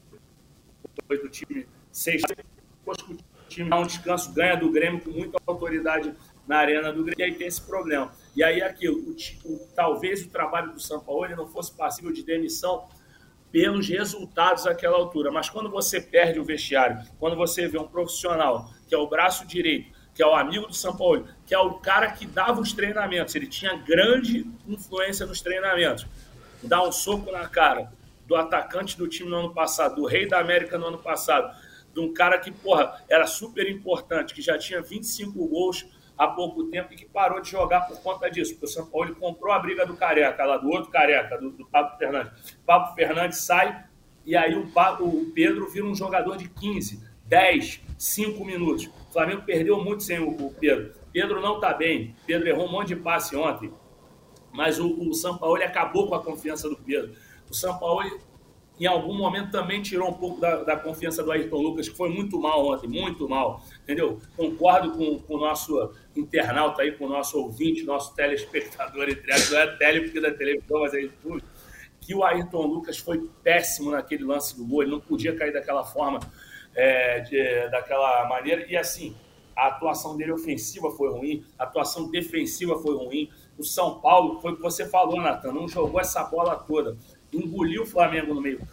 depois do time seis, depois que o time dá um descanso, ganha do Grêmio com muita autoridade na arena do Grêmio, e aí tem esse problema. E aí aqui, o, o, talvez o trabalho do São Paulo ele não fosse passível de demissão pelos resultados àquela altura, mas quando você perde o vestiário, quando você vê um profissional que é o braço direito, que é o amigo do São Paulo, que é o cara que dava os treinamentos, ele tinha grande influência nos treinamentos, dá um soco na cara do atacante do time no ano passado, do Rei da América no ano passado, de um cara que, porra, era super importante, que já tinha vinte e cinco gols há pouco tempo e que parou de jogar por conta disso, porque o São Paulo comprou a briga do Careca, lá do outro Careca, do, do Pablo Fernandes. Pablo Fernandes sai e aí o, Pablo, o Pedro vira um jogador de quinze, dez, cinco minutos. O Flamengo perdeu muito sem o, o Pedro. Pedro não está bem, Pedro errou um monte de passe ontem, mas o, o São Paulo acabou com a confiança do Pedro. O São Paulo, em algum momento, também tirou um pouco da, da confiança do Ayrton Lucas, que foi muito mal ontem, muito mal, entendeu? Concordo com, com o nosso internauta aí, com o nosso ouvinte, nosso telespectador, entre aspas, não é tele porque da televisão, mas é tudo, que o Ayrton Lucas foi péssimo naquele lance do gol, ele não podia cair daquela forma, é, de, daquela maneira, e assim, a atuação dele ofensiva foi ruim, a atuação defensiva foi ruim, o São Paulo, foi o que você falou, Natan, não jogou essa bola toda, engoliu o Flamengo no meio campo,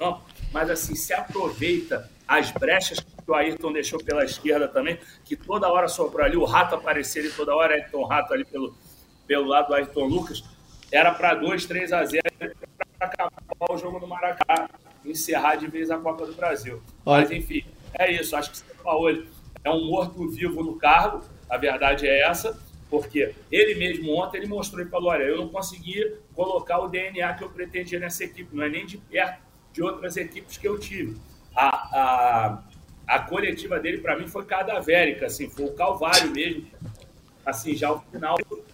mas assim, se aproveita as brechas que o Ayrton deixou pela esquerda também, que toda hora sobrou ali, o Rato aparecer ali toda hora, Ayrton Rato ali pelo, pelo lado do Ayrton Lucas, era para dois, três a zero, para acabar o jogo no Maracanã, encerrar de vez a Copa do Brasil. Olha. Mas enfim, é isso, acho que o Sampaoli é um morto-vivo no cargo, a verdade é essa, porque ele mesmo ontem ele mostrou e falou, olha, eu não consegui colocar o D N A que eu pretendia nessa equipe, não é nem de perto de outras equipes que eu tive. A, a, a coletiva dele, para mim, foi cadavérica, assim, foi o calvário mesmo, assim, já o final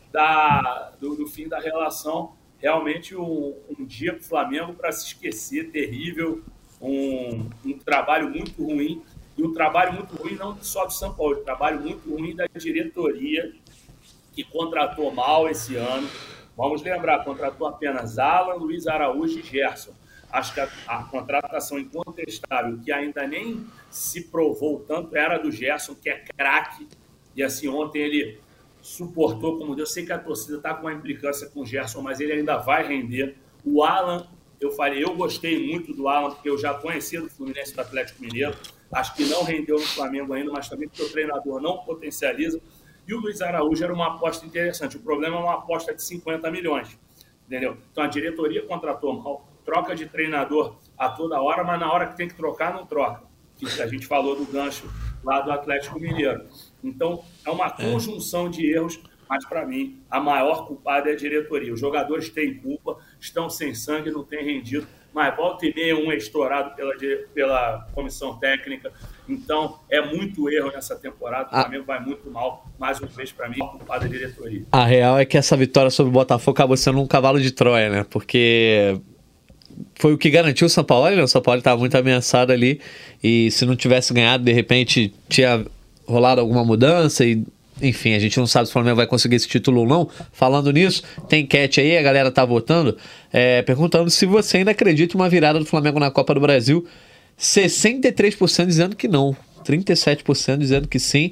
da, do, do fim da relação, realmente um, um dia para o Flamengo para se esquecer, terrível, um, um trabalho muito ruim, e um trabalho muito ruim não só do São Paulo, um trabalho muito ruim da diretoria, que contratou mal esse ano. Vamos lembrar, contratou apenas Alan, Luiz Araújo e Gerson. Acho que a, a contratação incontestável, que ainda nem se provou tanto, era do Gerson, que é craque. E assim, ontem ele suportou como Deus. Eu sei que a torcida está com uma implicância com o Gerson, mas ele ainda vai render. O Alan, eu falei, eu gostei muito do Alan, porque eu já conhecia do Fluminense e do Atlético Mineiro. Acho que não rendeu no Flamengo ainda, mas também porque o treinador não potencializa. E o Luiz Araújo era uma aposta interessante. O problema é uma aposta de cinquenta milhões. Entendeu? Então a diretoria contratou mal, troca de treinador a toda hora, mas na hora que tem que trocar, não troca. Que a gente falou do gancho lá do Atlético Mineiro. Então é uma conjunção de erros, mas para mim a maior culpada é a diretoria. Os jogadores têm culpa, estão sem sangue, não têm rendido, mas volta e meia um é estourado pela, pela comissão técnica. Então, é muito erro nessa temporada. O Flamengo vai muito mal. Mais uma vez, para mim, a culpa da diretoria. A real é que essa vitória sobre o Botafogo acabou sendo um cavalo de Troia, né? Porque foi o que garantiu o São Paulo, né? O São Paulo estava muito ameaçado ali. E se não tivesse ganhado, de repente, tinha rolado alguma mudança e... Enfim, a gente não sabe se o Flamengo vai conseguir esse título ou não. Falando nisso, tem enquete aí, a galera tá votando, é, perguntando se você ainda acredita em uma virada do Flamengo na Copa do Brasil. sessenta e três por cento dizendo que não, trinta e sete por cento dizendo que sim.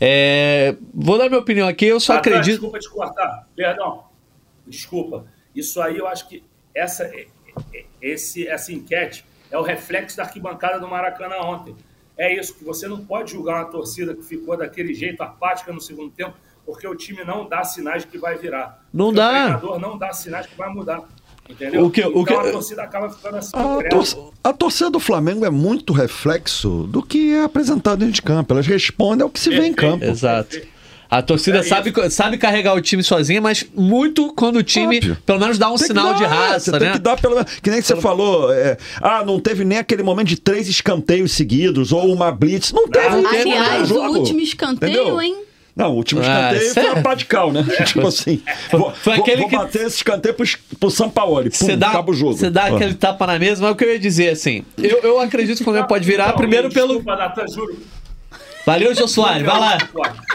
É, vou dar minha opinião aqui, eu só ah, acredito... Desculpa te cortar, perdão, desculpa. Isso aí eu acho que essa, esse, essa enquete é o reflexo da arquibancada do Maracanã ontem. É isso, que você não pode julgar uma torcida que ficou daquele jeito apática no segundo tempo, porque o time não dá sinais de que vai virar. Não porque dá. O treinador não dá sinais que vai mudar. Entendeu? O que, então o que... a torcida acaba ficando assim. A, tor- a torcida do Flamengo é muito reflexo do que é apresentado dentro de campo. Elas respondem ao que se vê em campo. Exato. Perfeito. A torcida é sabe, sabe carregar o time sozinha, mas muito quando o time, Óbvio. pelo menos, dá um tem sinal dar, de raça, você né? Tem que dar pelo menos. Que nem você pelo... falou, é, ah, não teve nem aquele momento de três escanteios seguidos ou uma blitz. Não teve. Não teve Aliás, o último escanteio, Entendeu? hein? Não, o último escanteio ah, foi a radical, né? É. Tipo assim, vou, foi aquele vou, vou bater que... esse escanteio pro, pro Sampaoli. Pum, dá, acaba o jogo. Você dá ah. aquele tapa na mesa, mas o que eu ia dizer, assim, eu, eu acredito que o Flamengo pode virar não, primeiro desculpa, pelo... Natan, juro. Valeu, Jô Soares, vai lá.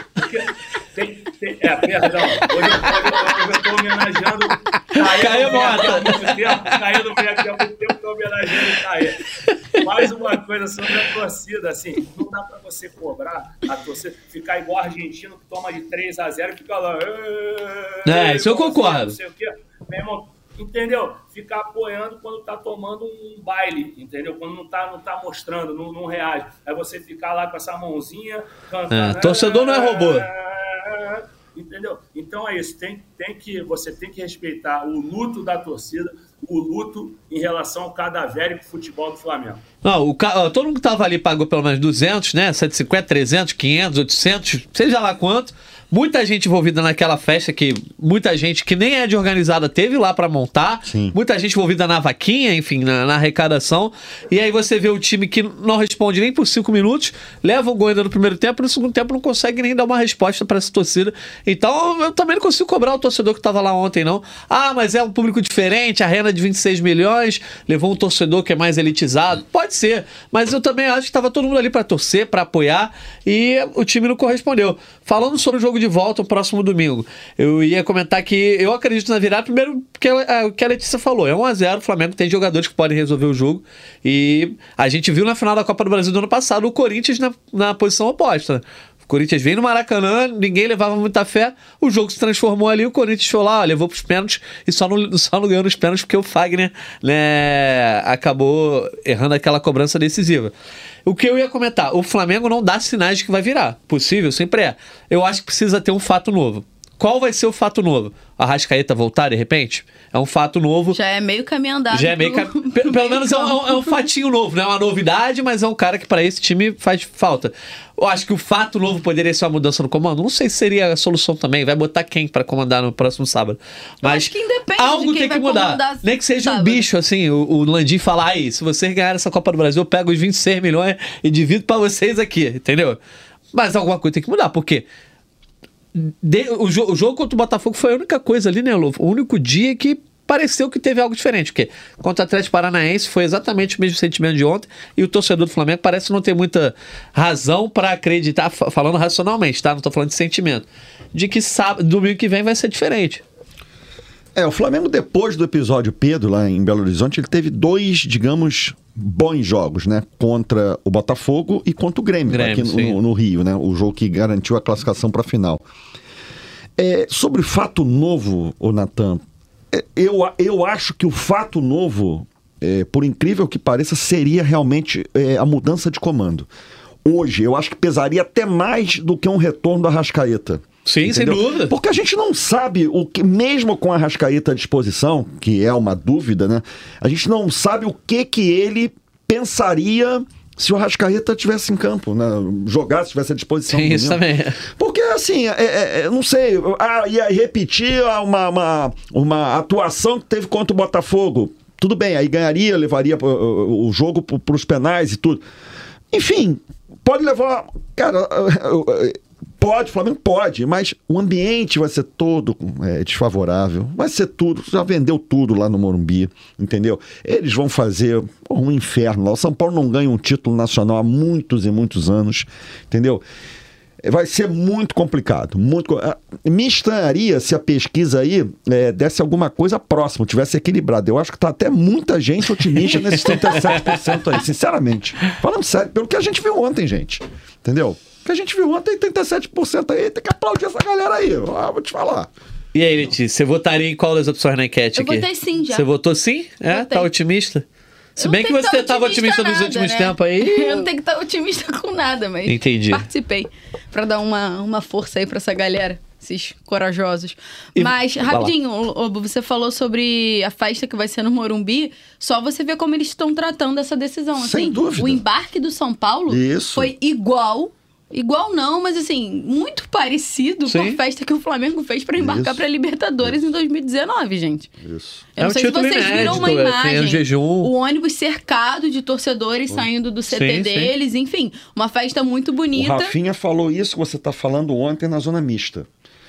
Tem, tem, é, perdão. Hoje, hoje, hoje eu estou homenageando Caê Mota. Caê do meio aqui há muito tempo, estou homenageando o Caê. Mais uma coisa sobre a torcida, assim, não dá para você cobrar a torcida, ficar igual argentino que toma de três a zero e fica lá... É, isso eu concordo. Não sei o quê. Meu irmão, entendeu? Ficar apoiando quando tá tomando um baile, entendeu? Quando não tá, não tá mostrando, não, não reage. Aí você ficar lá com essa mãozinha cantando... É, torcedor não é robô. Entendeu? Então é isso, tem, tem que, você tem que respeitar o luto da torcida, o luto em relação ao cadavérico futebol do Flamengo. Não, o, todo mundo que tava ali pagou pelo menos duzentos, né? cento e cinquenta, trezentos, quinhentos, oitocentos, seja lá quanto. Muita gente envolvida naquela festa, que muita gente que nem é de organizada teve lá pra montar. Sim. Muita gente envolvida na vaquinha, enfim, na, na arrecadação. E aí você vê o time que não responde nem por cinco minutos, leva o gol ainda no primeiro tempo, e no segundo tempo não consegue nem dar uma resposta pra essa torcida. Então eu também não consigo cobrar o torcedor que tava lá ontem, não. Ah, mas é um público diferente, a renda de vinte e seis milhões, levou um torcedor que é mais elitizado. Pode ser, mas eu também acho que tava todo mundo ali pra torcer, pra apoiar, e o time não correspondeu. Falando sobre o jogo de volta, o próximo domingo, eu ia comentar que eu acredito na virada, primeiro porque é o que a Letícia falou, é um a zero, o Flamengo tem jogadores que podem resolver o jogo, e a gente viu na final da Copa do Brasil do ano passado o Corinthians na, na posição oposta, né? Corinthians veio no Maracanã, ninguém levava muita fé, o jogo se transformou ali, o Corinthians foi lá, ó, levou pros pênaltis e só não, só não ganhou nos pênaltis porque o Fagner, né, acabou errando aquela cobrança decisiva. O que eu ia comentar, o Flamengo não dá sinais de que vai virar. Possível, sempre é. Eu acho que precisa ter um fato novo. Qual vai ser o fato novo? A Arrascaeta voltar de repente? É um fato novo. Já é meio caminho andado. Já é meio cam... Pelo meio menos é um, é um fatinho novo, não é uma novidade, mas é um cara que para esse time faz falta. Eu acho que o fato novo poderia ser uma mudança no comando. Não sei se seria a solução também. Vai botar quem para comandar no próximo sábado? Mas eu acho que independe algo de quem tem que vai mudar. Nem que seja sábado. um bicho assim. O, o Landim falar aí, se vocês ganharem essa Copa do Brasil, eu pego os vinte e seis milhões e divido para vocês aqui, entendeu? Mas alguma coisa tem que mudar, porque De, o, jo, o jogo contra o Botafogo foi a única coisa ali, né, Lu? O único dia que pareceu que teve algo diferente. Porque contra o Atlético Paranaense foi exatamente o mesmo sentimento de ontem e o torcedor do Flamengo parece não ter muita razão para acreditar, falando racionalmente, tá? Não tô falando de sentimento. De que sábado, domingo que vem vai ser diferente. É, o Flamengo, depois do episódio Pedro, lá em Belo Horizonte, ele teve dois, digamos, bons jogos, né? Contra o Botafogo e contra o Grêmio, Grêmio aqui no, no Rio, né? O jogo que garantiu a classificação para a final. É, sobre fato novo, ô Natan, é, eu, eu acho que o fato novo, é, por incrível que pareça, seria realmente é, a mudança de comando. Hoje, eu acho que pesaria até mais do que um retorno do Arrascaeta. Sim, entendeu? Sem dúvida. Porque a gente não sabe o que, mesmo com a Arrascaeta à disposição, que é uma dúvida, né? A gente não sabe o que que ele pensaria se o Arrascaeta estivesse em campo, né? Jogasse, estivesse à disposição. Sim, isso também. Porque, assim, é, é, é, não sei, ah, ia repetir uma, uma, uma atuação que teve contra o Botafogo. Tudo bem, aí ganharia, levaria o jogo para os penais e tudo. Enfim, pode levar... Cara... Pode, o Flamengo pode, mas o ambiente vai ser todo é, desfavorável. Vai ser tudo, já vendeu tudo lá no Morumbi, entendeu? Eles vão fazer porra, um inferno lá. O São Paulo não ganha um título nacional há muitos e muitos anos, entendeu? Vai ser muito complicado. Muito... Me estranharia se a pesquisa aí é, desse alguma coisa próxima, tivesse equilibrado. Eu acho que tá até muita gente otimista nesses trinta e sete por cento aí, sinceramente. Falando sério, pelo que a gente viu ontem, gente. Entendeu? Que a gente viu ontem, trinta e sete por cento aí, tem que aplaudir essa galera aí, ah, vou te falar. E aí, Letícia, você votaria em qual das opções na enquete eu aqui? Eu votei sim, já. Você votou sim? É? Tá otimista? Se bem que você estava otimista, otimista nos últimos né? tempos aí. Eu não tenho que estar otimista com nada, mas entendi. Participei pra dar uma, uma força aí pra essa galera, esses corajosos. E... Mas, rapidinho, Lobo, você falou sobre a festa que vai ser no Morumbi, só você vê como eles estão tratando essa decisão. Sem assim, dúvida. O embarque do São Paulo Isso. foi igual... Igual não, mas assim, muito parecido Sim. com a festa que o Flamengo fez pra embarcar pra Libertadores Isso. em dois mil e dezenove, gente. Isso. Eu não é sei se vocês inédito, viram uma imagem. Tem o jejum. O ônibus cercado de torcedores saindo do C T sim, deles, sim. Enfim, uma festa muito bonita. O Rafinha falou isso que você está falando ontem na zona mista.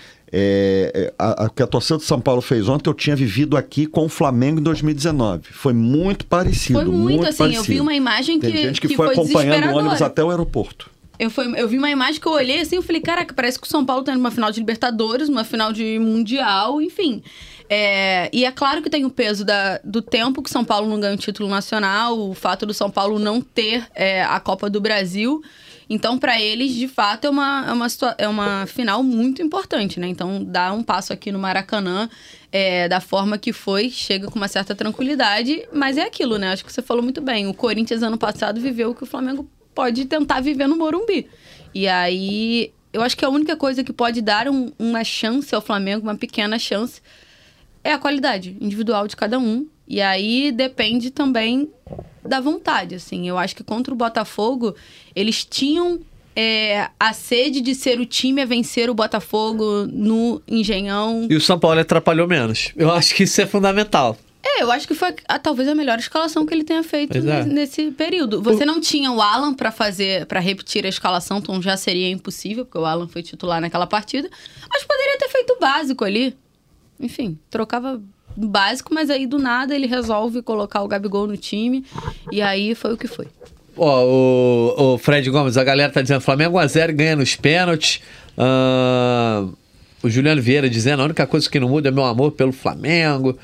É, a, a, que a torcida do São Paulo fez ontem, eu tinha vivido aqui com o Flamengo em dois mil e dezenove. Foi muito parecido. Foi muito, muito assim, parecido. eu vi uma imagem que, Tem gente que, que foi, foi acompanhando o ônibus até o aeroporto. Eu, foi, eu vi uma imagem que eu olhei assim, eu falei, caraca, parece que o São Paulo tá numa final de Libertadores, uma final de Mundial, enfim. É, e é claro que tem o peso da, do tempo que o São Paulo não ganha o título nacional, o fato do São Paulo não ter é, a Copa do Brasil. Então, para eles, de fato, é uma, é, uma, é uma final muito importante, né? Então, dar um passo aqui no Maracanã, é, da forma que foi, chega com uma certa tranquilidade, mas é aquilo, né? Acho que você falou muito bem. O Corinthians, ano passado, viveu o que o Flamengo pode tentar viver no Morumbi. E aí, eu acho que a única coisa que pode dar um, uma chance ao Flamengo, uma pequena chance, é a qualidade individual de cada um. E aí, depende também da vontade, assim. Eu acho que contra o Botafogo, eles tinham é, a sede de ser o time a vencer o Botafogo no Engenhão. E o São Paulo atrapalhou menos. Eu acho que isso é fundamental. É, eu acho que foi a, talvez a melhor escalação que ele tenha feito é. nesse, nesse período. Você o... não tinha o Alan pra fazer, para repetir a escalação, então já seria impossível, porque o Alan foi titular naquela partida. Mas poderia ter feito o básico ali. Enfim, trocava o básico, mas aí do nada ele resolve colocar o Gabigol no time. E aí foi o que foi. Ó, o, o Fred Gomes, a galera tá dizendo Flamengo um a zero, ganha nos pênaltis. Uh, o Juliano Vieira dizendo a única coisa que não muda é meu amor pelo Flamengo.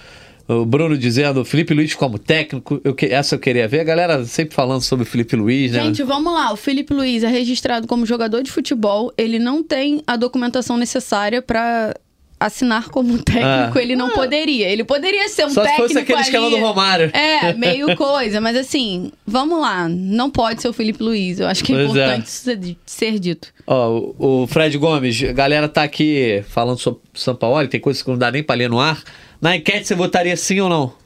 O Bruno dizendo, Felipe Luiz como técnico, eu que, essa eu queria ver. A galera sempre falando sobre o Felipe Luiz, né? Gente, vamos lá. O Felipe Luiz é registrado como jogador de futebol. Ele não tem a documentação necessária para assinar como técnico. Ah. Ele não ah. poderia. Ele poderia ser um Só técnico se fosse aquele ali, esquema do Romário. É, meio coisa. Mas assim, vamos lá. Não pode ser o Felipe Luiz. Eu acho que é pois importante é. ser dito. Ó, o, o Fred Gomes, a galera tá aqui falando sobre o Sampaoli. Tem coisas que não dá nem pra ler no ar. Na enquete, você votaria sim ou não?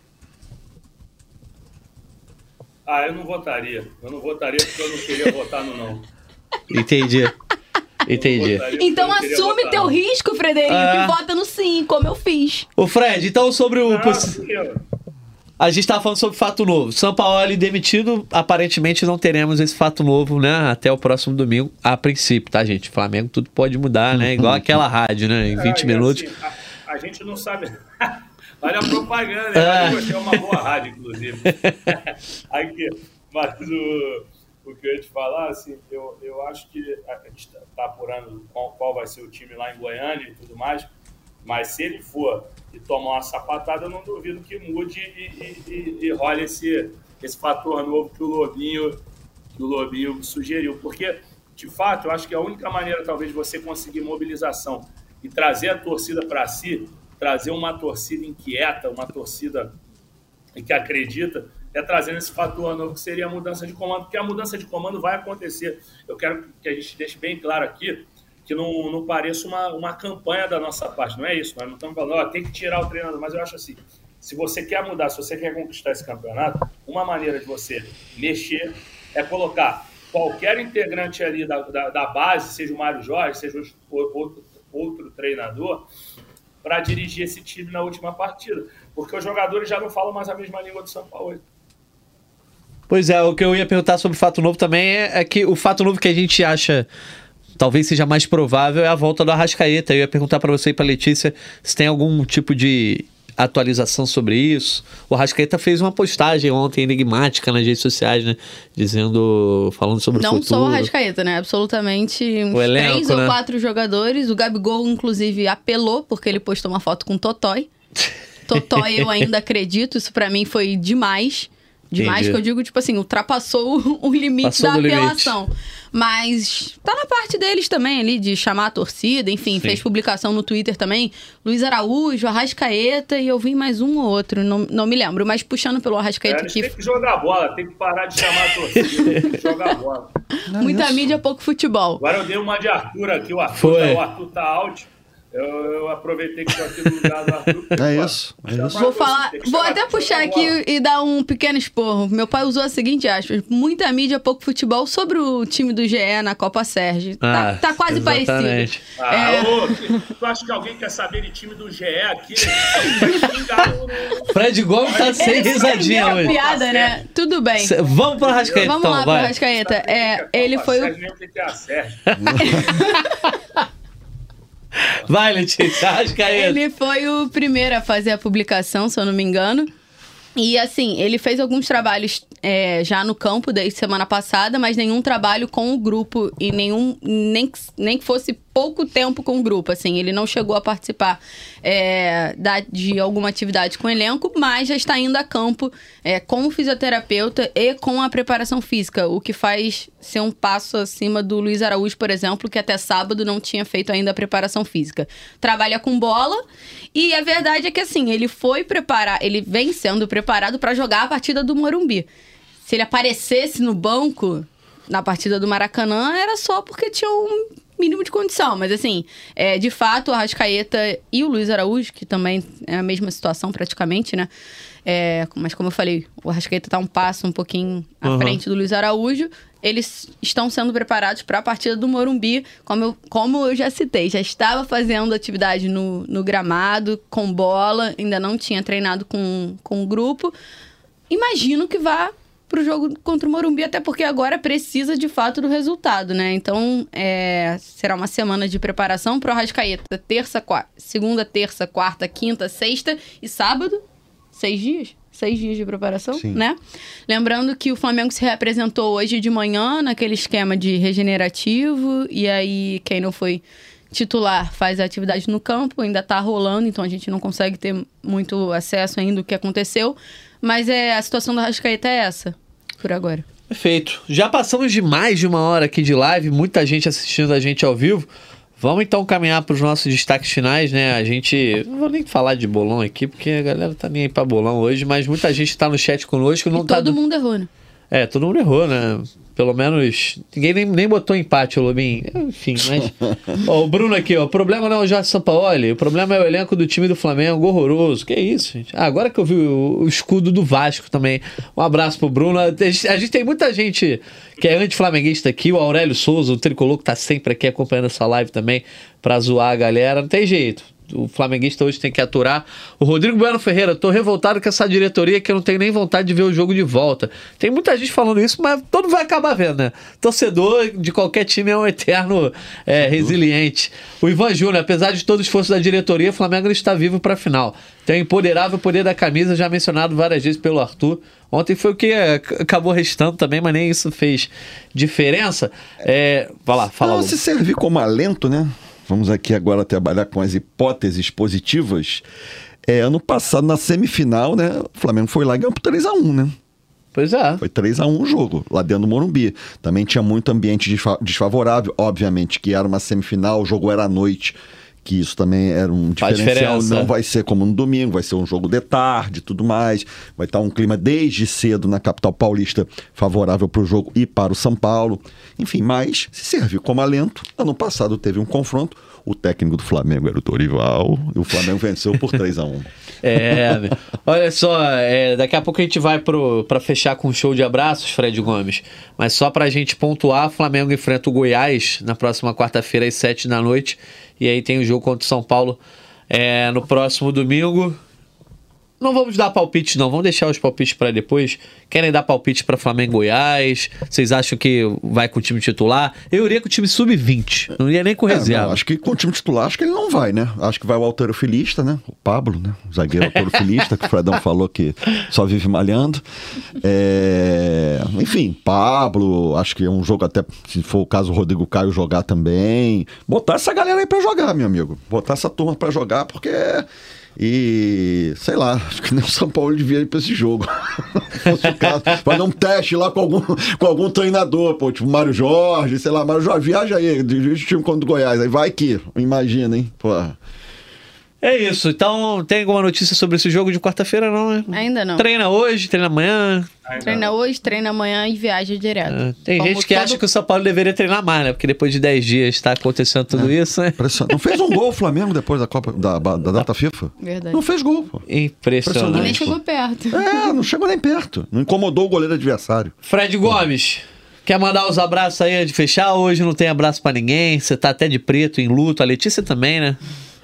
Ah, eu não votaria. Eu não votaria porque eu não queria votar no não. Entendi. Entendi. Então assume teu não. risco, Frederico, ah. e vota no sim, como eu fiz. Ô Fred, então sobre o... Não, poss... A gente tava falando sobre fato novo. Sampaoli demitido, aparentemente não teremos esse fato novo, né? Até o próximo domingo, a princípio, tá, gente? Flamengo tudo pode mudar, né? Igual aquela rádio, né? Em vinte minutos. Assim, a, a gente não sabe... Olha a propaganda, né? Eu achei uma boa rádio, inclusive. Aqui, mas o, o que eu ia te falar, assim, eu, eu acho que a gente está apurando qual, qual vai ser o time lá em Goiânia e tudo mais, mas se ele for e tomar uma sapatada, eu não duvido que mude e, e, e, e role esse, esse fator novo que o Lobinho, que o Lobinho sugeriu. Porque, de fato, eu acho que a única maneira, talvez, de você conseguir mobilização e trazer a torcida para si, trazer uma torcida inquieta, uma torcida que acredita, é trazendo esse fator novo que seria a mudança de comando, porque a mudança de comando vai acontecer. Eu quero que a gente deixe bem claro aqui que não, não pareça uma, uma campanha da nossa parte, não é isso, nós não estamos falando, ó, tem que tirar o treinador, mas eu acho assim, se você quer mudar, se você quer conquistar esse campeonato, uma maneira de você mexer é colocar qualquer integrante ali da, da, da base, seja o Mário Jorge, seja outro, outro treinador, para dirigir esse time na última partida. Porque os jogadores já não falam mais a mesma língua do São Paulo. Pois é, o que eu ia perguntar sobre o fato novo também é, é que o fato novo que a gente acha talvez seja mais provável é a volta do Arrascaeta. Eu ia perguntar para você e para Letícia se tem algum tipo de atualização sobre isso. O Arrascaeta fez uma postagem ontem enigmática nas redes sociais, né? Dizendo, falando sobre não o futuro. Não só o Arrascaeta, né? Absolutamente uns o elenco, três né? ou quatro jogadores. O Gabigol, inclusive, apelou porque ele postou uma foto com o Totói. Totói eu ainda acredito. Isso pra mim foi demais. Demais, Entendi. Que eu digo, tipo assim, ultrapassou o limite Passou da apelação. Limite. Mas tá na parte deles também ali, de chamar a torcida, enfim, Sim. fez publicação no Twitter também. Luiz Araújo, Arrascaeta e eu vi mais um ou outro, não, não me lembro. Mas puxando pelo Arrascaeta... É, que tem que jogar bola, tem que parar de chamar a torcida, tem que jogar bola. Não, Muita isso. mídia, pouco futebol. Agora eu dei uma de Arthur aqui, o Arthur, tá, o Arthur tá out. Eu, eu aproveitei que estou aqui no lugar do Arthur. É isso. É isso. Vou falar, vou até puxar aqui e dar um pequeno esporro. Meu pai usou a seguinte aspas: muita mídia, pouco futebol, sobre o time do G E na Copa Sérgio. Ah, tá, tá quase exatamente. parecido. Ah, é... ô, tu acha que alguém quer saber de time do G E aqui? Fred Gomes tá sem risadinha hoje. Piada, tá né? Tudo bem. Cê, vamos pro Arrascaeta, Vamos então, lá vai. pro Arrascaeta. É, ele foi o... Vai, Letícia, Arrascaeta. Ele foi o primeiro a fazer a publicação, se eu não me engano. E assim, ele fez alguns trabalhos é, já no campo desde semana passada, mas nenhum trabalho com o grupo e nenhum nem, nem que fosse pouco tempo com o grupo, assim, ele não chegou a participar é, da, de alguma atividade com o elenco, mas já está indo a campo é, como fisioterapeuta e com a preparação física, o que faz ser um passo acima do Luiz Araújo, por exemplo, que até sábado não tinha feito ainda a preparação física. Trabalha com bola e a verdade é que assim, ele foi preparar, ele vem sendo preparado para jogar a partida do Morumbi. Se ele aparecesse no banco na partida do Maracanã, era só porque tinha um mínimo de condição, mas assim, é, de fato, o Arrascaeta e o Luiz Araújo, que também é a mesma situação praticamente, né? É, mas como eu falei, o Arrascaeta tá um passo um pouquinho à uhum. frente do Luiz Araújo, eles estão sendo preparados para a partida do Morumbi, como eu, como eu já citei, já estava fazendo atividade no, no gramado, com bola, ainda não tinha treinado com, com o grupo. Imagino que vá pro jogo contra o Morumbi, até porque agora precisa de fato do resultado, né? Então, é, será uma semana de preparação pro Arrascaeta, terça, quarta, segunda, terça, quarta, quinta, sexta e sábado, seis dias? Seis dias de preparação, Sim. né? Lembrando que o Flamengo se reapresentou hoje de manhã naquele esquema de regenerativo, e aí quem não foi titular faz a atividade no campo, ainda tá rolando, então a gente não consegue ter muito acesso ainda do que aconteceu. Mas é, a situação do Arrascaeta é essa, por agora. Perfeito. Já passamos de mais de uma hora aqui de live, muita gente assistindo a gente ao vivo. Vamos então caminhar para os nossos destaques finais, né? A gente... Não vou nem falar de bolão aqui, porque a galera tá nem aí para bolão hoje, mas muita gente tá no chat conosco. Não e tá todo do... mundo errou, né? É, todo mundo errou, né? Pelo menos... Ninguém nem, nem botou empate, o Lobinho. Enfim, mas... Ó, o Bruno aqui, ó. O problema não é o Jorge Sampaoli, o problema é o elenco do time do Flamengo, horroroso. Que isso, gente? Ah, agora que eu vi o, o escudo do Vasco também. Um abraço pro Bruno. A gente, a gente tem muita gente que é anti-flamenguista aqui. O Aurélio Souza, o tricolor, que tá sempre aqui acompanhando essa live também pra zoar a galera. Não tem jeito. O flamenguista hoje tem que aturar. O Rodrigo Bueno Ferreira, tô revoltado com essa diretoria que eu não tenho nem vontade de ver o jogo de volta. Tem muita gente falando isso, mas todo mundo vai acabar vendo, né? Torcedor de qualquer time é um eterno é, resiliente. O Ivan Júnior, apesar de todo o esforço da diretoria, o Flamengo não está vivo para a final. Tem o imponderável poder da camisa, já mencionado várias vezes pelo Arthur. Ontem foi o que é, acabou restando também, mas nem isso fez diferença. É, vai lá, fala. Não, se servir como alento, né? Vamos aqui agora trabalhar com as hipóteses positivas. É, ano passado, na semifinal, né, o Flamengo foi lá e ganhou por três a um, né? Pois é. Foi três a um o jogo, lá dentro do Morumbi. Também tinha muito ambiente desfavorável, obviamente, que era uma semifinal, o jogo era à noite, que isso também era um diferencial. Não vai ser como no domingo, vai ser um jogo de tarde e tudo mais. Vai estar um clima desde cedo na capital paulista favorável para o jogo e para o São Paulo. Enfim, mas se serviu como alento. Ano passado teve um confronto. O técnico do Flamengo era o Dorival e o Flamengo venceu por três a um. É, olha só, é, daqui a pouco a gente vai para fechar com um show de abraços, Fred Gomes. Mas só para a gente pontuar, o Flamengo enfrenta o Goiás na próxima quarta-feira às sete da noite. E aí tem o jogo contra o São Paulo é, no próximo domingo. Não vamos dar palpite, não. Vamos deixar os palpites para depois. Querem dar palpite para Flamengo e Goiás? Vocês acham que vai com o time titular? Eu iria com o time sub vinte. Não ia nem com reserva. É, não, acho que com o time titular, acho que ele não vai, né? Acho que vai o alterofilista, né? O Pablo, né? O zagueiro alterofilista, que o Fredão falou que só vive malhando. É... Enfim, Pablo, acho que é um jogo até, se for o caso, o Rodrigo Caio jogar também. Botar essa galera aí para jogar, meu amigo. Botar essa turma para jogar, porque... E, sei lá, acho que nem o São Paulo devia ir pra esse jogo. Fazer um teste lá com algum, com algum treinador, pô, tipo Mário Jorge, sei lá, Mário Jorge, viaja aí, dirige o time contra o Goiás, aí vai que, imagina, hein, pô. É isso, então tem alguma notícia sobre esse jogo de quarta-feira, não, né? Ainda não. Treina hoje, treina amanhã. Ainda Treina não. hoje, treina amanhã e viaja direto. É, tem Como gente que todo- acha que o São Paulo deveria treinar mais, né? Porque depois de dez dias está acontecendo tudo isso, né? Impressionante. Não fez um gol o Flamengo depois da Copa, da, da data FIFA? Verdade. Não fez gol, pô. E Impressionante. nem chegou perto. É, não chegou nem perto. Não incomodou o goleiro adversário. Fred Gomes, quer mandar os abraços aí de fechar? Hoje não tem abraço pra ninguém, você tá até de preto, em luto. A Letícia também, né?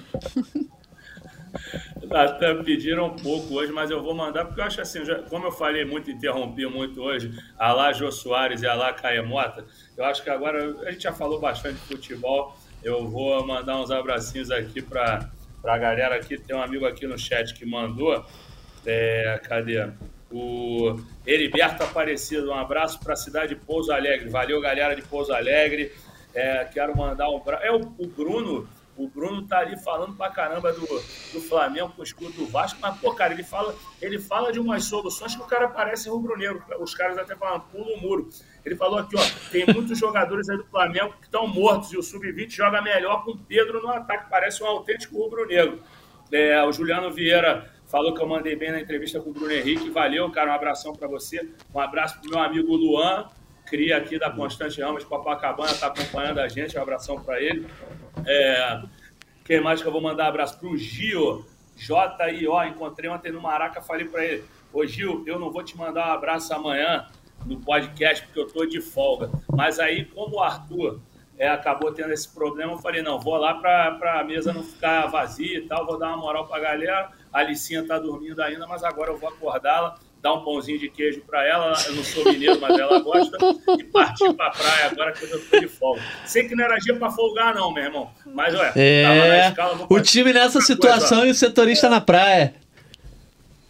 Até pediram um pouco hoje, mas eu vou mandar, porque eu acho assim, já- como eu falei muito, interrompi muito hoje, a lá Jô Soares e a lá Caia Mota, eu acho que agora, a gente já falou bastante de futebol, eu vou mandar uns abracinhos aqui para a galera aqui, tem um amigo aqui no chat que mandou, é, cadê? O Heriberto Aparecido, um abraço para a cidade de Pouso Alegre, valeu galera de Pouso Alegre, é, quero mandar um abraço, é o, o Bruno, O Bruno tá ali falando pra caramba do, do Flamengo com o escudo do Vasco, mas, pô, cara, ele fala, ele fala de umas soluções que o cara parece rubro-negro. Os caras até falam, pula o muro. Ele falou aqui, ó, tem muitos jogadores aí do Flamengo que estão mortos e o sub vinte joga melhor com o Pedro no ataque, parece um autêntico rubro-negro. É, o Juliano Vieira falou que eu mandei bem na entrevista com o Bruno Henrique, valeu, cara, um abração pra você. Um abraço pro meu amigo Luan, cria aqui da Constante Ramos, Copacabana, tá acompanhando a gente, um abração pra ele. É, quem mais que eu vou mandar abraço pro Gio, J I O, encontrei ontem no Maraca, falei pra ele, ô Gil, eu não vou te mandar um abraço amanhã no podcast, porque eu tô de folga, mas aí como o Arthur é, acabou tendo esse problema, eu falei, não, vou lá pra, pra mesa não ficar vazia e tal, vou dar uma moral pra galera, a Alicinha tá dormindo ainda, mas agora eu vou acordá-la, dar um pãozinho de queijo para ela, eu não sou mineiro, mas ela gosta, e partir para a praia agora que eu já tô de folga. Sei que não era dia para folgar não, meu irmão, mas ué, É, tava na escala, vou o fazer time nessa outra situação coisa, e o setorista na praia.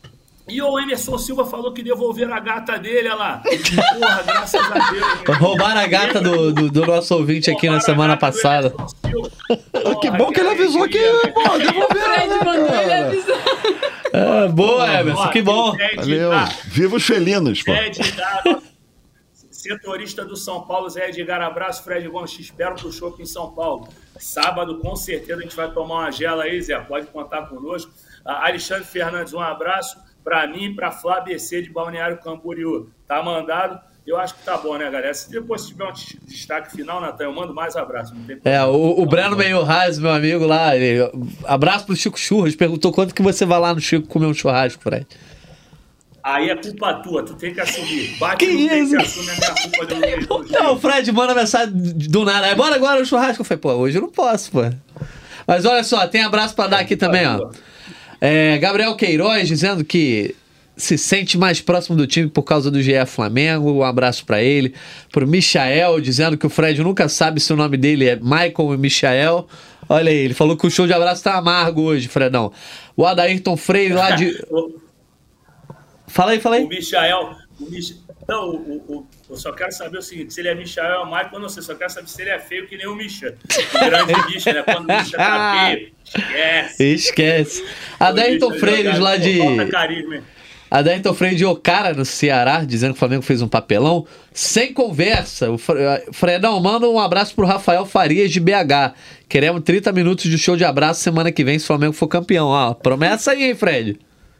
E o Emerson Silva falou que devolveram a gata dele, olha lá. Porra, graças a Deus. Roubaram a gata do, do, do nosso ouvinte aqui na semana passada. Porra, que bom que ele avisou que, pô, devolveram, né, é, boa, Emerson, que bom. Valeu. Viva os felinos, pô. Zé Edgar, setorista do São Paulo, Zé Edgar, abraço, Fred Gomes, te espero pro show em São Paulo. Sábado, com certeza, a gente vai tomar uma gela aí, Zé, pode contar conosco. Alexandre Fernandes, um abraço. Para mim, para Flá B C de Balneário Camboriú. Tá mandado. Eu acho que tá bom, né, galera? Se depois se tiver um destaque final, Natan, eu mando mais abraço. Não tem é, o, o Breno Meio-Raiz, meu amigo lá, ele, abraço pro Chico Churras, perguntou quanto que você vai lá no Chico comer um churrasco, Fred. Aí é culpa tua, tu tem que assumir. Bate no peito e assume a minha culpa. Do não, o Fred manda mensagem do nada. Aí, bora agora o churrasco. Eu falei, pô, hoje eu não posso, pô. Mas olha só, tem abraço pra dar aqui também, ó. É, Gabriel Queiroz dizendo que se sente mais próximo do time por causa do G E Flamengo. Um abraço pra ele. Pro Michael dizendo que o Fred nunca sabe se o nome dele é Michael ou Michael. Olha aí, ele falou que o show de abraço tá amargo hoje, Fredão. O Adairton Freire lá de... Fala aí, fala aí. O Michael... O Mich... Não, o, o, eu só quero saber o seguinte, se ele é Michael ou Michael, eu não sei, só quero saber se ele é feio que nem o Misha. O grande Misha, né? Quando o Misha tá feio, esquece. Esquece. Adairton Freire lá de... Falta carisma, hein? Adairton Freire de Ocara, no Ceará, dizendo que o Flamengo fez um papelão. Sem conversa. O Fredão, manda um abraço pro Rafael Farias de B H. Queremos trinta minutos de show de abraço semana que vem, se o Flamengo for campeão. Ó, promessa aí, hein, Fred?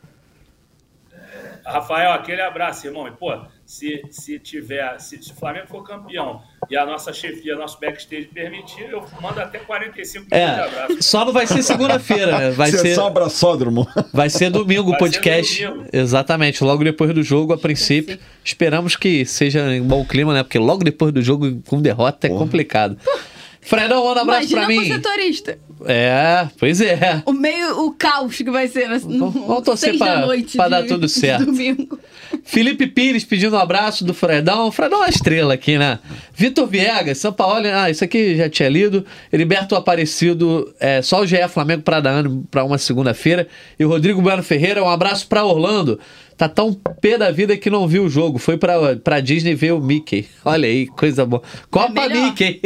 Rafael, aquele abraço, irmão. E, pô, se, se tiver, se, se o Flamengo for campeão e a nossa chefia, nosso backstage permitir, eu mando até quarenta e cinco minutos é, de abraço. Só não vai ser segunda-feira, né? Vai ser só abraçódromo. Vai ser domingo o podcast. Domingo. Exatamente, logo depois do jogo, a princípio. Esperamos que seja em bom clima, né? Porque logo depois do jogo, com derrota, é Porra. complicado. Fredão, manda um abraço Imagina pra mim. Imagina pro setorista. É, pois é. O meio, o caos que vai ser no, Vamos torcer pra, noite pra de, dar tudo certo. Domingo. Felipe Pires pedindo um abraço do Fredão. O Fredão é uma estrela aqui, né? Vitor Viegas, São Paulo. Ah, isso aqui já tinha lido. Heriberto Aparecido, é, só o G E Flamengo pra dar ânimo pra uma segunda-feira. E o Rodrigo Bueno Ferreira, um abraço pra Orlando. Tá tão pé da vida que não viu o jogo. Foi pra, pra Disney ver o Mickey. Olha aí, coisa boa. Copa é Mickey.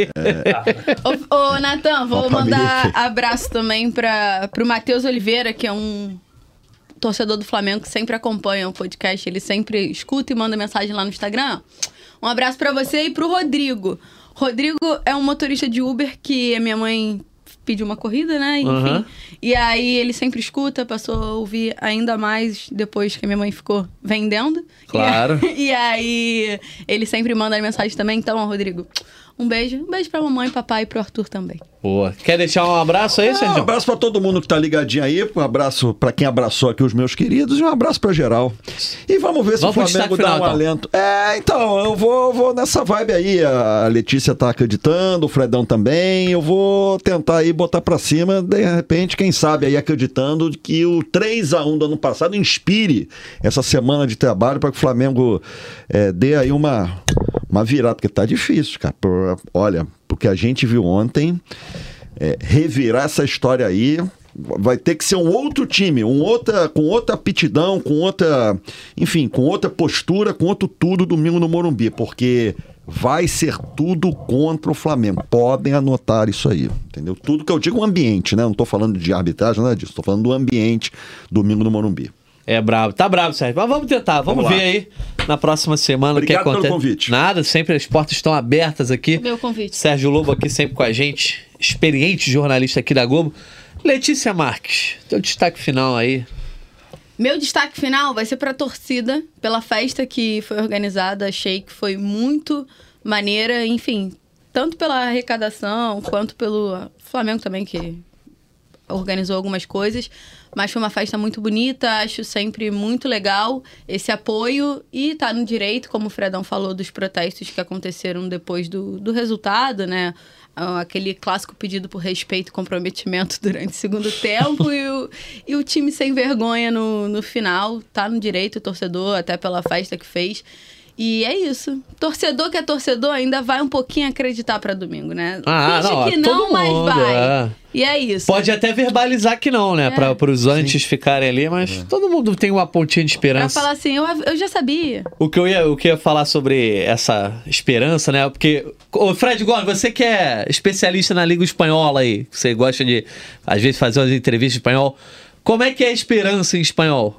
É. Ô, ô Natan, vou Copa mandar Mickey. Abraço também pra, pro Matheus Oliveira, que é um torcedor do Flamengo que sempre acompanha o podcast. Ele sempre escuta e manda mensagem lá no Instagram. Um abraço pra você e pro Rodrigo. Rodrigo é um motorista de Uber que a minha mãe pediu uma corrida, né? Enfim. Uhum. E aí ele sempre escuta, passou a ouvir ainda mais depois que a minha mãe ficou vendendo. Claro. E, e aí ele sempre manda mensagem também. Então, Rodrigo, um beijo. Um beijo pra mamãe, papai e pro Arthur também. Boa. Quer deixar um abraço aí, é, Sérgio? Um abraço pra todo mundo que tá ligadinho aí. Um abraço pra quem abraçou aqui os meus queridos e um abraço pra geral. E vamos ver se vamos o Flamengo dá final, um então. alento. É, então, eu vou, vou nessa vibe aí. A Letícia tá acreditando, o Fredão também. Eu vou tentar aí botar pra cima, de repente, quem sabe aí acreditando que o três a um do ano passado inspire essa semana de trabalho para que o Flamengo é, dê aí uma, uma virada, porque tá difícil, cara. Por, olha, porque a gente viu ontem, é, revirar essa história aí vai ter que ser um outro time, um outra, com outra aptidão, com outra, enfim, com outra postura, com outro tudo domingo no Morumbi, porque vai ser tudo contra o Flamengo. Podem anotar isso aí, entendeu? Tudo que eu digo, o ambiente, né? Não tô falando de arbitragem, nada disso. Tô falando do ambiente domingo no Morumbi. É bravo. Tá bravo, Sérgio. Mas vamos tentar. Vamos, vamos ver aí na próxima semana o que acontece. Obrigado pelo convite. Nada, sempre as portas estão abertas aqui. Meu convite. Sérgio Lobo aqui sempre com a gente. Experiente jornalista aqui da Globo. Letícia Marques, teu destaque final aí. Meu destaque final vai ser para a torcida, pela festa que foi organizada. Achei que foi muito maneira, enfim, tanto pela arrecadação quanto pelo Flamengo também, que organizou algumas coisas. Mas foi uma festa muito bonita, acho sempre muito legal esse apoio e tá no direito, como o Fredão falou, dos protestos que aconteceram depois do, do resultado, né? Aquele clássico pedido por respeito e comprometimento durante o segundo tempo e, o, e o time sem vergonha no, no final, tá no direito, o torcedor, até pela festa que fez. E é isso. Torcedor que é torcedor ainda vai um pouquinho acreditar pra domingo, né? Ah, Finge não, que não, todo mas mundo, vai. é. E é isso. Pode até verbalizar que não, né? É. Para os antes ficarem ali, mas é. todo mundo tem uma pontinha de Pra esperança. falar assim, eu, eu já sabia. O que eu ia, o que eu ia falar sobre essa esperança, né? Porque, ô Fred Gomes, você que é especialista na Liga Espanhola aí, você gosta de, às vezes, fazer umas entrevistas em espanhol, como é que é a esperança em espanhol?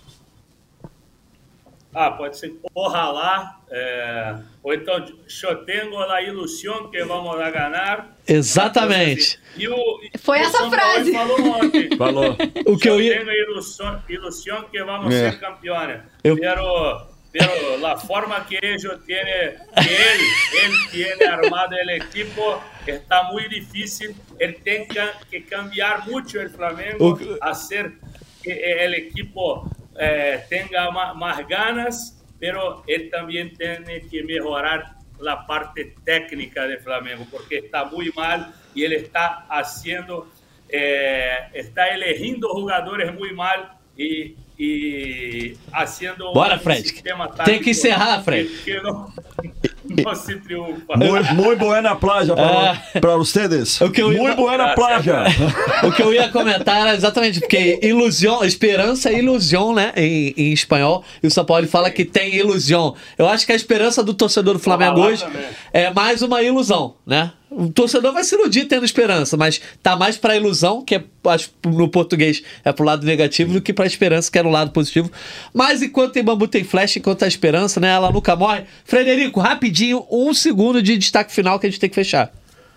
Ah, pode ser ojalá, é, ou então eu tenho a ilusão que vamos a ganhar. Exatamente. E o, Foi o essa São frase. Paulo falou ontem. Falou. O que eu ia... tenho ilusão, ilusão que vamos É. ser campeões. Eu- Pero, pero la forma que ellos tiene, que él, él tiene armado el equipo está muy difícil. Él tiene que cambiar mucho el Flamengo, O- hacer que el equipo eh, tenga más, más ganas, pero él también tiene que mejorar la parte técnica del Flamengo, porque está muy mal y él está haciendo, eh, está eligiendo jugadores muy mal y, y haciendo Bora, un Fred. sistema Tem táctico que encerrar, Fred. que, que no, no se triunfa. Muy, muy buena playa para, Ah. para ustedes. O que eu ia- Muy buena playa. O que eu ia comentar era exatamente, porque ilusão, esperança é ilusão, né? Em, em espanhol. E o São Paulo fala que tem ilusão. Eu acho que a esperança do torcedor do Flamengo Ojalá hoje também. é mais uma ilusão, né? O torcedor vai se iludir tendo esperança, mas tá mais pra ilusão, que é, acho, no português é pro lado negativo, do que pra esperança, que era o lado positivo. Mas enquanto tem bambu, tem flecha, enquanto a esperança, né? Ela nunca morre. Frederico, rapidinho, um segundo de destaque final que a gente tem que fechar.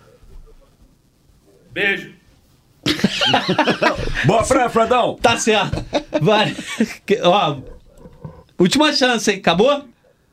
Beijo. Boa praia, Fredão. Tá certo. Vai. Que- Ó, última chance, hein? Acabou?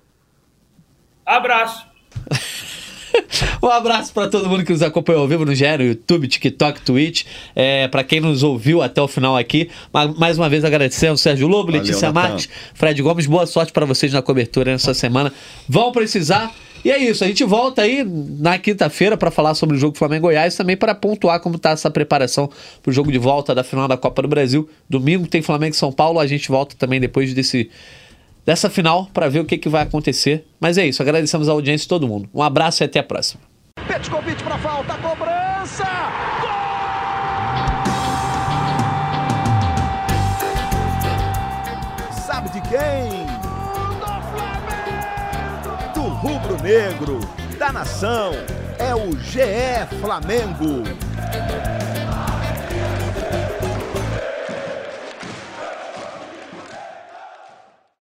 Abraço. Um abraço pra todo mundo que nos acompanhou ao vivo no G E, no YouTube, TikTok, Twitch. É, pra quem nos ouviu até o final aqui, ma- mais uma vez agradecendo Sérgio Lobo, Valeu, Letícia Natan. Marques, Fred Gomes. Boa sorte pra vocês na cobertura nessa semana. Vão precisar. E é isso, a gente volta aí na quinta-feira pra falar sobre o jogo Flamengo-Goiás, também para pontuar como tá essa preparação pro jogo de volta da final da Copa do Brasil. Domingo tem Flamengo e São Paulo, a gente volta também depois desse dessa final para ver o que, que vai acontecer. Mas é isso, agradecemos a audiência de todo mundo. Um abraço e até a próxima. Petkovic para falta, cobrança! Gol! Sabe de quem? Do Flamengo! Do rubro-negro, da nação, é o G E Flamengo.